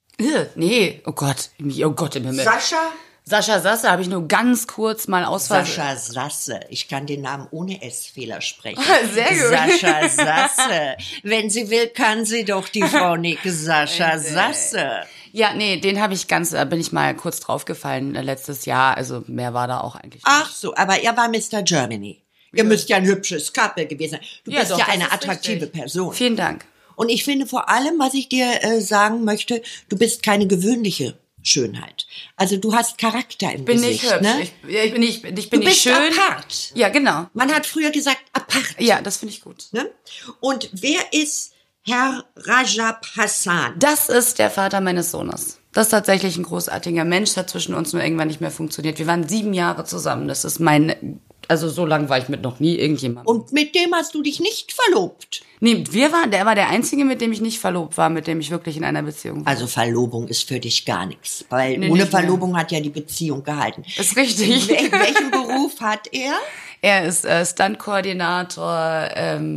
Nee, oh Gott im Himmel. Sascha Sasse habe ich nur ganz kurz mal ausfallen.
Sascha Sasse. Ich kann den Namen ohne S-Fehler sprechen.
Sehr gut.
Sascha Sasse. Wenn sie will, kann sie doch die Frau Nick. Sascha Sasse.
Ja, nee, den habe ich bin ich mal kurz draufgefallen letztes Jahr. Also mehr war da auch eigentlich nicht.
Ach so, aber er war Mr. Germany. Ihr müsst ja ein hübsches Couple gewesen sein. Du bist
doch,
ja
das
eine
ist
attraktive
richtig.
Person.
Vielen Dank.
Und ich finde vor allem, was ich dir sagen möchte, du bist keine gewöhnliche Schönheit. Also du hast Charakter im
Bin
Gesicht.
nicht hübsch.
Ne?
Ich bin nicht
Du bist
schön.
apart.
Ja, genau.
Man hat früher gesagt apart.
Ja, das finde ich gut.
Ne? Und wer ist Herr Rajab Hassan?
Das ist der Vater meines Sohnes. Das ist tatsächlich ein großartiger Mensch, hat zwischen uns nur irgendwann nicht mehr funktioniert. Wir waren 7 Jahre zusammen. Das ist also so lange war ich mit noch nie irgendjemandem.
Und mit dem hast du dich nicht verlobt?
Nee, der war der Einzige, mit dem ich nicht verlobt war, mit dem ich wirklich in einer Beziehung war.
Also Verlobung ist für dich gar nichts. Weil
Nee,
ohne
nicht mehr.
Verlobung hat ja die Beziehung gehalten.
Ist richtig.
Welchen Beruf hat er?
Er ist Stuntkoordinator,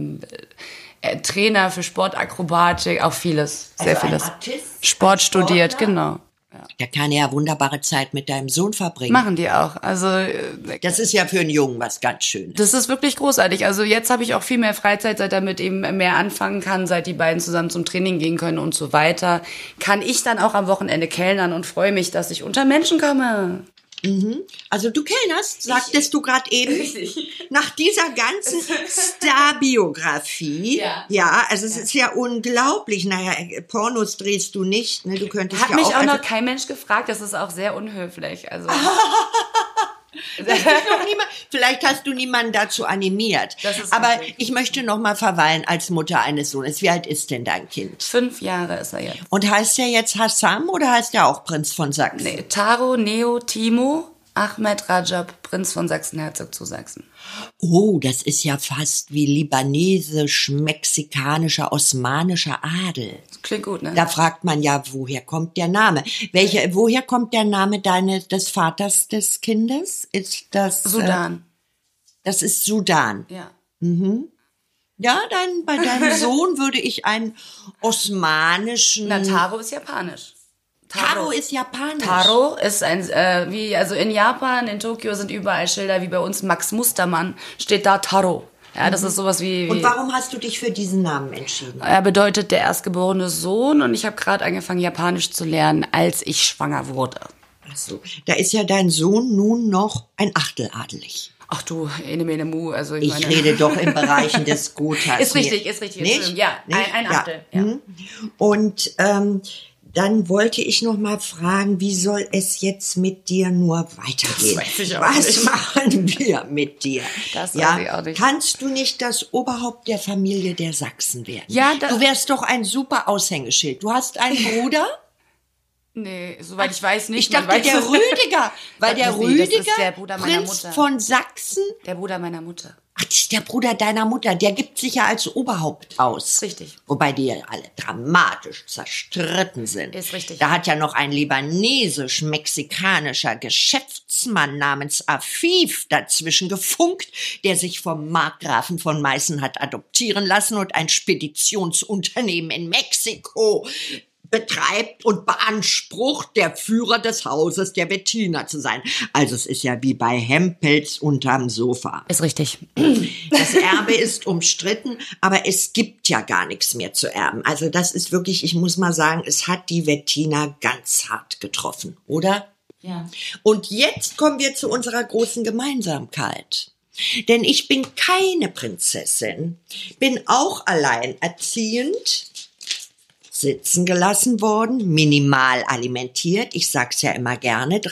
Trainer für Sportakrobatik, auch vieles, sehr
Also ein
vieles.
Artist,
Sport
ein
studiert,
Sportler?
genau.
Der kann ja wunderbare Zeit mit deinem Sohn verbringen.
Machen die auch. Also
Das ist ja für einen Jungen was ganz Schönes.
das ist wirklich großartig. Also jetzt habe ich auch viel mehr Freizeit, seit er mit ihm mehr anfangen kann, seit die beiden zusammen zum Training gehen können und so weiter. Kann ich dann auch am Wochenende kellnern und freue mich, dass ich unter Menschen komme.
Also du kellnerst, sagtest du gerade eben,
Richtig.
nach dieser ganzen Starbiografie. Ja, also es ist ja unglaublich. Naja, Pornos drehst du nicht, ne? Du könntest
Hat
ja
mich
auch...
auch noch kein Mensch gefragt. Das ist auch sehr unhöflich. Also
Vielleicht hast du niemanden dazu animiert.
Das ist
Aber
richtig.
ich möchte noch mal verweilen als Mutter eines Sohnes. Wie alt ist denn dein Kind?
5 Jahre ist er jetzt.
Und heißt er jetzt Hassam oder heißt er auch Prinz von Sachsen?
Nee, Taro, Neo, Timo, Ahmed Rajab, Prinz von Sachsen-Herzog zu Sachsen.
Oh, das ist ja fast wie libanesisch-mexikanischer, osmanischer Adel.
Klingt gut, ne?
Da fragt man ja, woher kommt der Name? Woher kommt der Name des Vaters des Kindes? Ist das
Sudan.
Das ist Sudan.
Ja.
Ja, bei deinem Sohn würde ich einen osmanischen...
Na, Taro ist japanisch.
Taro ist japanisch.
Taro ist also in Japan, in Tokio sind überall Schilder, wie bei uns Max Mustermann, steht da Taro. Ja, das ist sowas wie...
Und warum hast du dich für diesen Namen entschieden?
Er bedeutet der erstgeborene Sohn und ich habe gerade angefangen, Japanisch zu lernen, als ich schwanger wurde.
Ach so, da ist ja dein Sohn nun noch ein Achtel adelig.
Ach du, ene mene mu, also
Ich
meine...
rede doch in Bereichen des Gotas.
Ist richtig.
Nicht?
Ja,
Nicht?
ein Achtel. Ja.
Und dann wollte ich noch mal fragen, wie soll es jetzt mit dir nur weitergehen?
Das weiß ich auch
Was
nicht.
machen wir mit dir?
Das weiß ich auch nicht.
Kannst du nicht das Oberhaupt der Familie der Sachsen werden?
Ja,
du wärst doch ein super Aushängeschild. Du hast einen Bruder?
Nee, soweit ich weiß nicht.
Ich dachte, der Rüdiger, weil der
Das ist
Rüdiger,
der Bruder meiner
Prinz
Mutter.
von Sachsen,
Der Bruder meiner Mutter.
ach, das ist der Bruder deiner Mutter, der gibt sich ja als Oberhaupt aus.
Richtig.
Wobei die ja alle dramatisch zerstritten sind.
Ist richtig.
Da hat ja noch ein libanesisch-mexikanischer Geschäftsmann namens Afif dazwischen gefunkt, der sich vom Markgrafen von Meißen hat adoptieren lassen und ein Speditionsunternehmen in Mexiko betreibt und beansprucht, der Führer des Hauses der Bettina zu sein. Also es ist ja wie bei Hempels unterm Sofa.
Ist richtig.
Das Erbe ist umstritten, aber es gibt ja gar nichts mehr zu erben. Also das ist wirklich, ich muss mal sagen, es hat die Bettina ganz hart getroffen, oder?
Ja.
Und jetzt kommen wir zu unserer großen Gemeinsamkeit. Denn ich bin keine Prinzessin, bin auch alleinerziehend, sitzen gelassen worden, minimal alimentiert. Ich sag's ja immer gerne,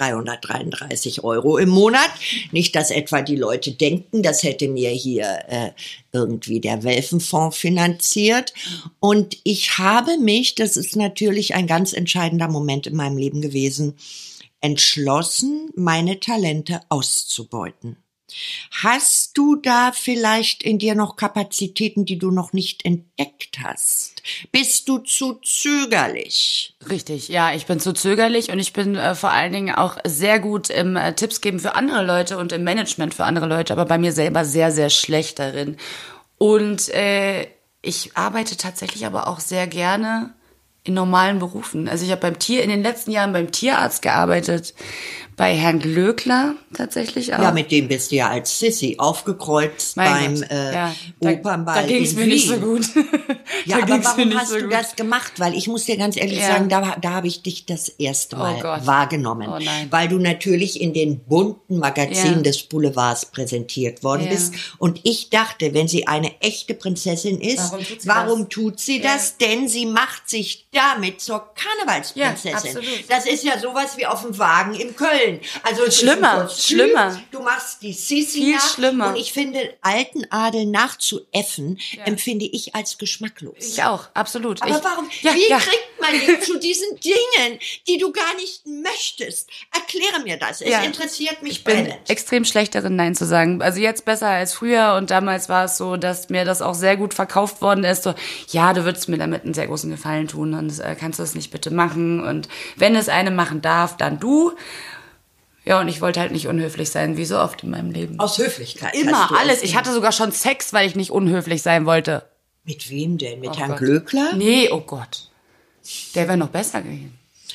333 € im Monat. Nicht, dass etwa die Leute denken, das hätte mir hier irgendwie der Welfenfonds finanziert. Und ich habe mich, das ist natürlich ein ganz entscheidender Moment in meinem Leben gewesen, entschlossen, meine Talente auszubeuten. Hast du da vielleicht in dir noch Kapazitäten, die du noch nicht entdeckt hast? Bist du zu zögerlich?
Richtig, ja, ich bin zu zögerlich und ich bin vor allen Dingen auch sehr gut im Tipps geben für andere Leute und im Management für andere Leute, aber bei mir selber sehr, sehr schlecht darin. Und ich arbeite tatsächlich aber auch sehr gerne in normalen Berufen. Also ich habe in den letzten Jahren beim Tierarzt gearbeitet, bei Herrn Glöckler tatsächlich auch.
Ja, mit dem bist du ja als Sissi aufgekreuzt beim Opernball.
Da ging es mir nicht so gut.
Ja, aber warum hast du das gemacht? Weil ich muss dir ganz ehrlich sagen, da habe ich dich das erste Mal wahrgenommen.
Oh nein.
Weil du natürlich in den bunten Magazinen des Boulevards präsentiert worden bist. Und ich dachte, wenn sie eine echte Prinzessin ist, warum tut sie das? Denn sie macht sich damit zur Karnevalsprinzessin.
Ja, absolut.
Das ist ja sowas wie auf dem Wagen in Köln. Also es
schlimmer.
ist du machst die Sissi
Viel
nach.
schlimmer.
Und ich finde, alten Adel nachzuäffen, empfinde ich als geschmacklos.
Ich auch, absolut.
Aber warum? Wie kriegt man dich zu diesen Dingen, die du gar nicht möchtest? Erkläre mir das. Es interessiert mich brennend.
Ich bin extrem schlecht darin, Nein zu sagen. Also jetzt besser als früher. Und damals war es so, dass mir das auch sehr gut verkauft worden ist. So, ja, du würdest mir damit einen sehr großen Gefallen tun. Und kannst du das nicht bitte machen? Und wenn es eine machen darf, dann du. Ja, und ich wollte halt nicht unhöflich sein, wie so oft in meinem Leben.
Aus Höflichkeit.
Immer, alles. Ich hatte sogar schon Sex, weil ich nicht unhöflich sein wollte.
Mit wem denn? Mit Herrn
Gott.
Glöckler?
Nee, oh Gott. Der wäre noch besser gewesen.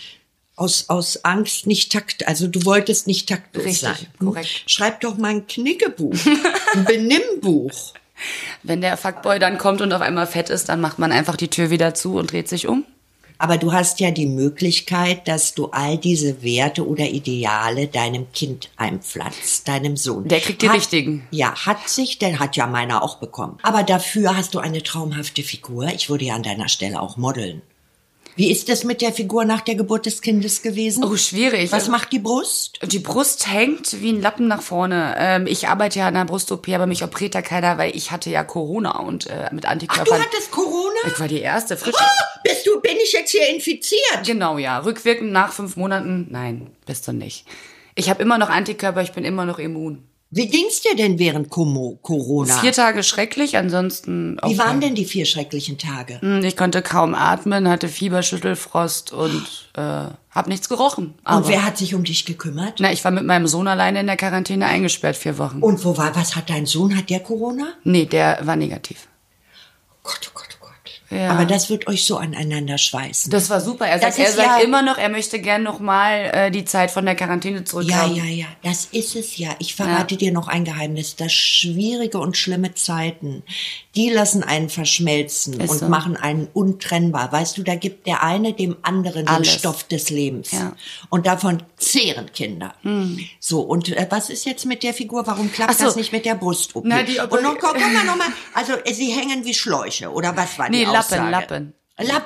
Aus Angst nicht also du wolltest nicht taktlos sein.
Richtig, korrekt.
Schreib doch mal ein Knickebuch, ein Benimmbuch.
Wenn der Fuckboy dann kommt und auf einmal fett ist, dann macht man einfach die Tür wieder zu und dreht sich um.
Aber du hast ja die Möglichkeit, dass du all diese Werte oder Ideale deinem Kind einpflanzt, deinem Sohn.
Der kriegt die richtigen.
Ja, der hat ja meiner auch bekommen. Aber dafür hast du eine traumhafte Figur. Ich würde ja an deiner Stelle auch modeln. Wie ist es mit der Figur nach der Geburt des Kindes gewesen?
Oh, schwierig.
Was macht die Brust?
Die Brust hängt wie ein Lappen nach vorne. Ich arbeite ja an einer Brust-OP, aber mich operiert da keiner, weil ich hatte ja Corona und mit Antikörpern.
Ach, du hattest Corona?
Ich war die erste, frisch.
Bin ich jetzt hier infiziert?
Genau, ja. Rückwirkend nach 5 Monaten? Nein, bist du nicht. Ich habe immer noch Antikörper, ich bin immer noch immun.
Wie ging's dir denn während Corona?
4 Tage schrecklich, ansonsten auch.
Wie waren denn die 4 schrecklichen Tage?
Ich konnte kaum atmen, hatte Fieber, Schüttelfrost und habe nichts gerochen.
Und wer hat sich um dich gekümmert?
Na, ich war mit meinem Sohn alleine in der Quarantäne eingesperrt 4 Wochen.
Und was hat dein Sohn? Hat der Corona?
Nee, der war negativ.
Gott, oh Gott, oh Gott.
Ja.
Aber das wird euch so aneinander schweißen.
Das war super. Er sagt immer noch, er möchte gern noch mal die Zeit von der Quarantäne zurückhaben.
Ja, das ist es ja. Ich verrate dir noch ein Geheimnis. Das schwierige und schlimme Zeiten, die lassen einen verschmelzen und machen einen untrennbar. Weißt du, da gibt der eine dem anderen den Stoff des Lebens. Ja. Und davon zehren Kinder. So, und was ist jetzt mit der Figur? Warum klappt das nicht mit der Brust-OP? Und komm mal noch mal. Also, sie hängen wie Schläuche, oder was war die Aussage?
Lappen.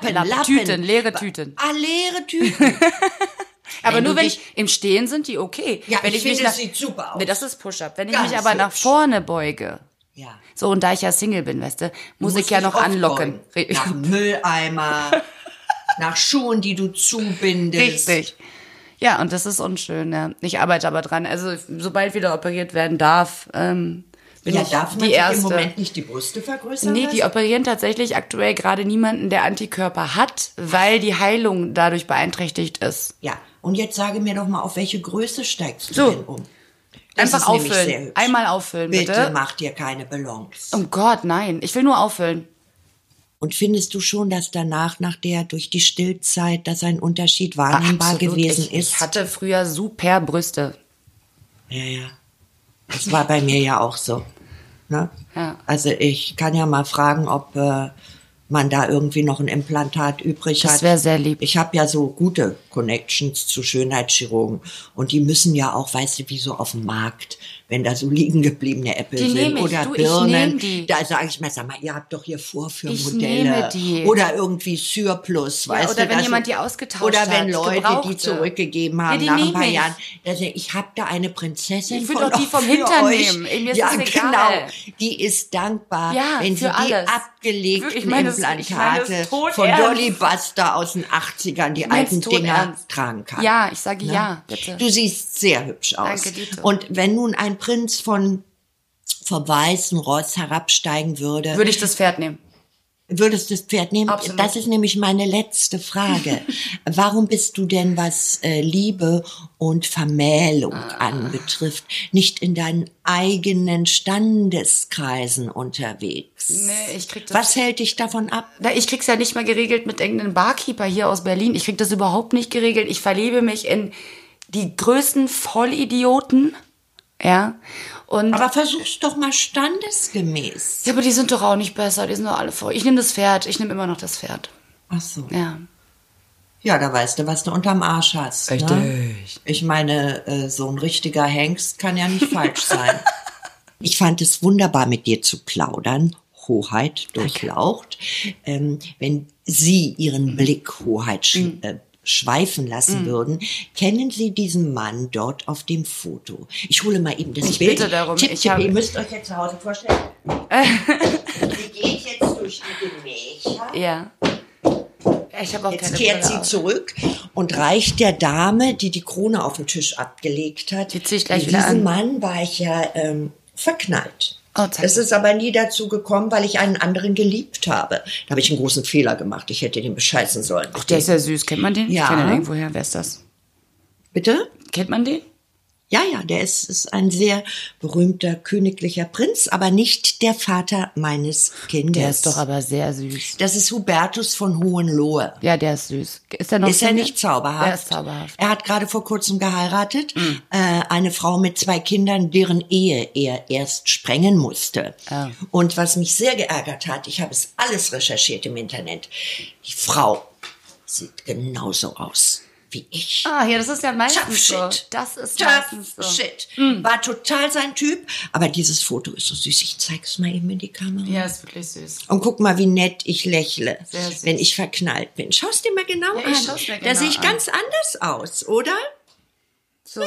Tüten,
leere Tüten.
Leere Tüten.
Aber nur wenn ich im Stehen sind die okay.
Ja,
wenn
ich finde, das sieht super aus.
Nee, das ist Push-Up. Wenn ich mich aber nach vorne beuge. Ja. So, und da ich ja Single bin, weißt du, muss ich ja noch anlocken.
Nach Mülleimer, nach Schuhen, die du zubindest.
Richtig. Ja, und das ist unschön, ja. Ich arbeite aber dran. Also, sobald wieder operiert werden darf,
darf man sich im Moment nicht die Brüste vergrößern?
Nee, die operieren tatsächlich aktuell gerade niemanden, der Antikörper hat, weil die Heilung dadurch beeinträchtigt ist.
Ja, und jetzt sage mir doch mal, auf welche Größe steigst du denn um? Das
einfach auffüllen. Einmal auffüllen, bitte.
Bitte mach dir keine Ballons.
Oh Gott, nein. Ich will nur auffüllen.
Und findest du schon, dass danach, nach der durch die Stillzeit, dass ein Unterschied wahrnehmbar
Absolut.
gewesen ist?
Ich hatte früher super Brüste.
Ja. Das war bei mir ja auch so. Ne?
Ja.
Also ich kann ja mal fragen, ob man da irgendwie noch ein Implantat übrig hat.
Das wäre sehr lieb.
Ich habe ja so gute Connections zu Schönheitschirurgen und die müssen ja auch, weißt du, wie so auf dem Markt, wenn da so liegen gebliebene Äpfel
Die
sind
nehme ich.
oder
Du, ich
Birnen,
nehm die.
da sage ich mir, sag mal, ihr habt doch hier Vorführmodelle
Ich nehme die.
oder irgendwie Surplus, weißt
oder
du.
wenn
das
jemand
so,
die ausgetauscht
oder wenn
hat,
Leute
gebrauchte.
die zurückgegeben haben
Ja, die
nach ein
nehme
paar
ich.
Jahren. Also ich habe da eine Prinzessin
Ich will
von
doch die vom
für
Hintern
euch.
nehmen. Mir ist
ja,
das egal.
genau. Die ist dankbar,
Ja,
wenn sie
für
die
alles.
abgelegten
Wirklich, ich meine das
Implantate
tot
von
ernst.
Dolly Buster aus den 80ern, die
Ich mein's
alten
tot
Dinger
ernst.
tragen kann.
Ja, ich sage
Ne?
ja, bitte.
Du siehst sehr hübsch aus.
Danke, Dito.
Und wenn nun ein Prinz vom weißen Ross herabsteigen würde,
Würde ich das Pferd nehmen?
würdest du das Pferd nehmen?
Absolut.
Das ist nämlich meine letzte Frage. Warum bist du denn, was Liebe und Vermählung anbetrifft, nicht in deinen eigenen Standeskreisen unterwegs?
Nee, ich krieg das.
Was hält dich davon ab?
Ich krieg's ja nicht mal geregelt mit irgendeinem Barkeeper hier aus Berlin. Ich krieg das überhaupt nicht geregelt. Ich verliebe mich in die größten Vollidioten. Ja. Und
Aber versuch's doch mal standesgemäß.
ja, aber die sind doch auch nicht besser. Die sind doch alle voll. Ich nehme das Pferd. Ich nehme immer noch das Pferd.
Ach so.
Ja.
Ja, da weißt du, was du unterm Arsch hast. Ne?
Richtig.
Ich meine, so ein richtiger Hengst kann ja nicht falsch sein. Ich fand es wunderbar, mit dir zu plaudern. Hoheit durchlaucht. Wenn Sie Ihren Blick Hoheit schweifen lassen würden, kennen Sie diesen Mann dort auf dem Foto? Ich hole mal eben das
Ich
Bild.
bitte darum.
Tipp,
Ich
tipp,
habe-
ihr müsst euch jetzt zu Hause vorstellen. Sie geht jetzt durch die Gemächer.
Ja. Ich habe auch
Jetzt
keine
kehrt
Brille
sie
auf.
zurück und reicht der Dame, die die Krone auf den Tisch abgelegt hat.
Die zieh ich gleich
In
wieder
diesem
an.
Mann war ich ja verknallt.
Oh, zeig
Es ist aber nie dazu gekommen, weil ich einen anderen geliebt habe. Da habe ich einen großen Fehler gemacht. Ich hätte den bescheißen sollen.
Ach, der ist ja süß. Kennt man den?
Ja.
Ich kenne den irgendwoher. Wer ist das?
Bitte?
Kennt man den?
Ja, der ist ein sehr berühmter königlicher Prinz, aber nicht der Vater meines Kindes.
Der ist doch aber sehr süß.
Das ist Hubertus von Hohenlohe.
Ja, der ist süß. Ist er noch
Ist er
Single?
nicht zauberhaft?
Der ist zauberhaft.
Er hat gerade vor kurzem geheiratet. Eine Frau mit 2 Kindern, deren Ehe er erst sprengen musste.
Ah.
Und was mich sehr geärgert hat, ich habe es alles recherchiert im Internet. Die Frau sieht genauso aus wie ich.
Ah, ja, das ist ja
Tough
meistens so.
shit.
Das ist
Tough
meistens so.
shit. War total sein Typ. Aber dieses Foto ist so süß. Ich zeig's mal eben in die Kamera.
Ja, ist wirklich süß.
Und guck mal, wie nett ich lächle,
Sehr süß.
wenn ich verknallt bin. Schau's dir mal genau
Ja,
an.
ich schau's mir
Da
genau
sehe ich
an.
ganz anders aus, oder?
So.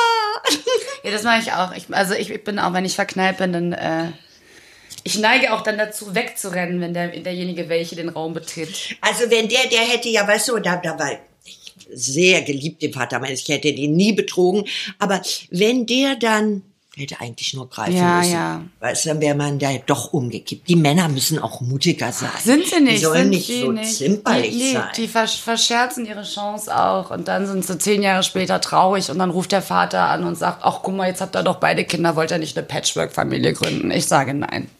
Ja, das mache ich auch. Ich bin auch, wenn ich verknallt bin, dann ich neige auch dann dazu, wegzurennen, wenn derjenige welche den Raum betritt.
Also wenn der hätte ja, weißt du, da war ich sehr geliebt, den Vater meines, ich hätte den nie betrogen, aber wenn der dann, hätte eigentlich nur greifen
Ja,
müssen,
ja.
weißt du, dann wäre man da doch umgekippt. Die Männer müssen auch mutiger sein.
Sind sie nicht.
Die sollen
sind
nicht
sie
so
nicht.
zimperlich
Nee,
sein.
Die verscherzen ihre Chance auch und dann sind sie 10 Jahre später traurig und dann ruft der Vater an und sagt, ach guck mal, jetzt habt ihr doch beide Kinder, wollt ihr nicht eine Patchwork-Familie gründen? Ich sage nein.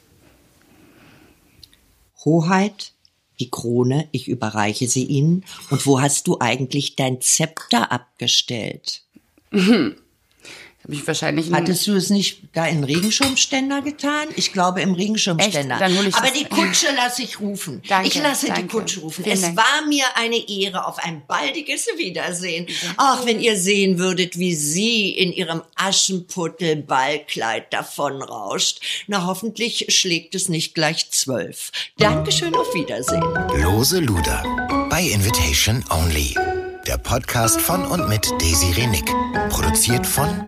Hoheit, die Krone, ich überreiche sie Ihnen. Und wo hast du eigentlich dein Zepter abgestellt?
Hab ich wahrscheinlich
Hattest du es nicht da in den Regenschirmständer getan? Ich glaube im Regenschirmständer.
Echt? Dann hol ich
Aber
das.
die Kutsche lasse ich rufen.
Danke,
ich lasse die
danke.
Kutsche rufen.
Vielen
Es
Dank.
war mir eine Ehre auf ein baldiges Wiedersehen. Ach, wenn ihr sehen würdet, wie sie in ihrem Aschenputtel-Ballkleid davonrauscht. Na, hoffentlich schlägt es nicht gleich 12. Dankeschön, auf Wiedersehen.
Lose Luder. Bei Invitation Only. Der Podcast von und mit Desiree Nick. Produziert von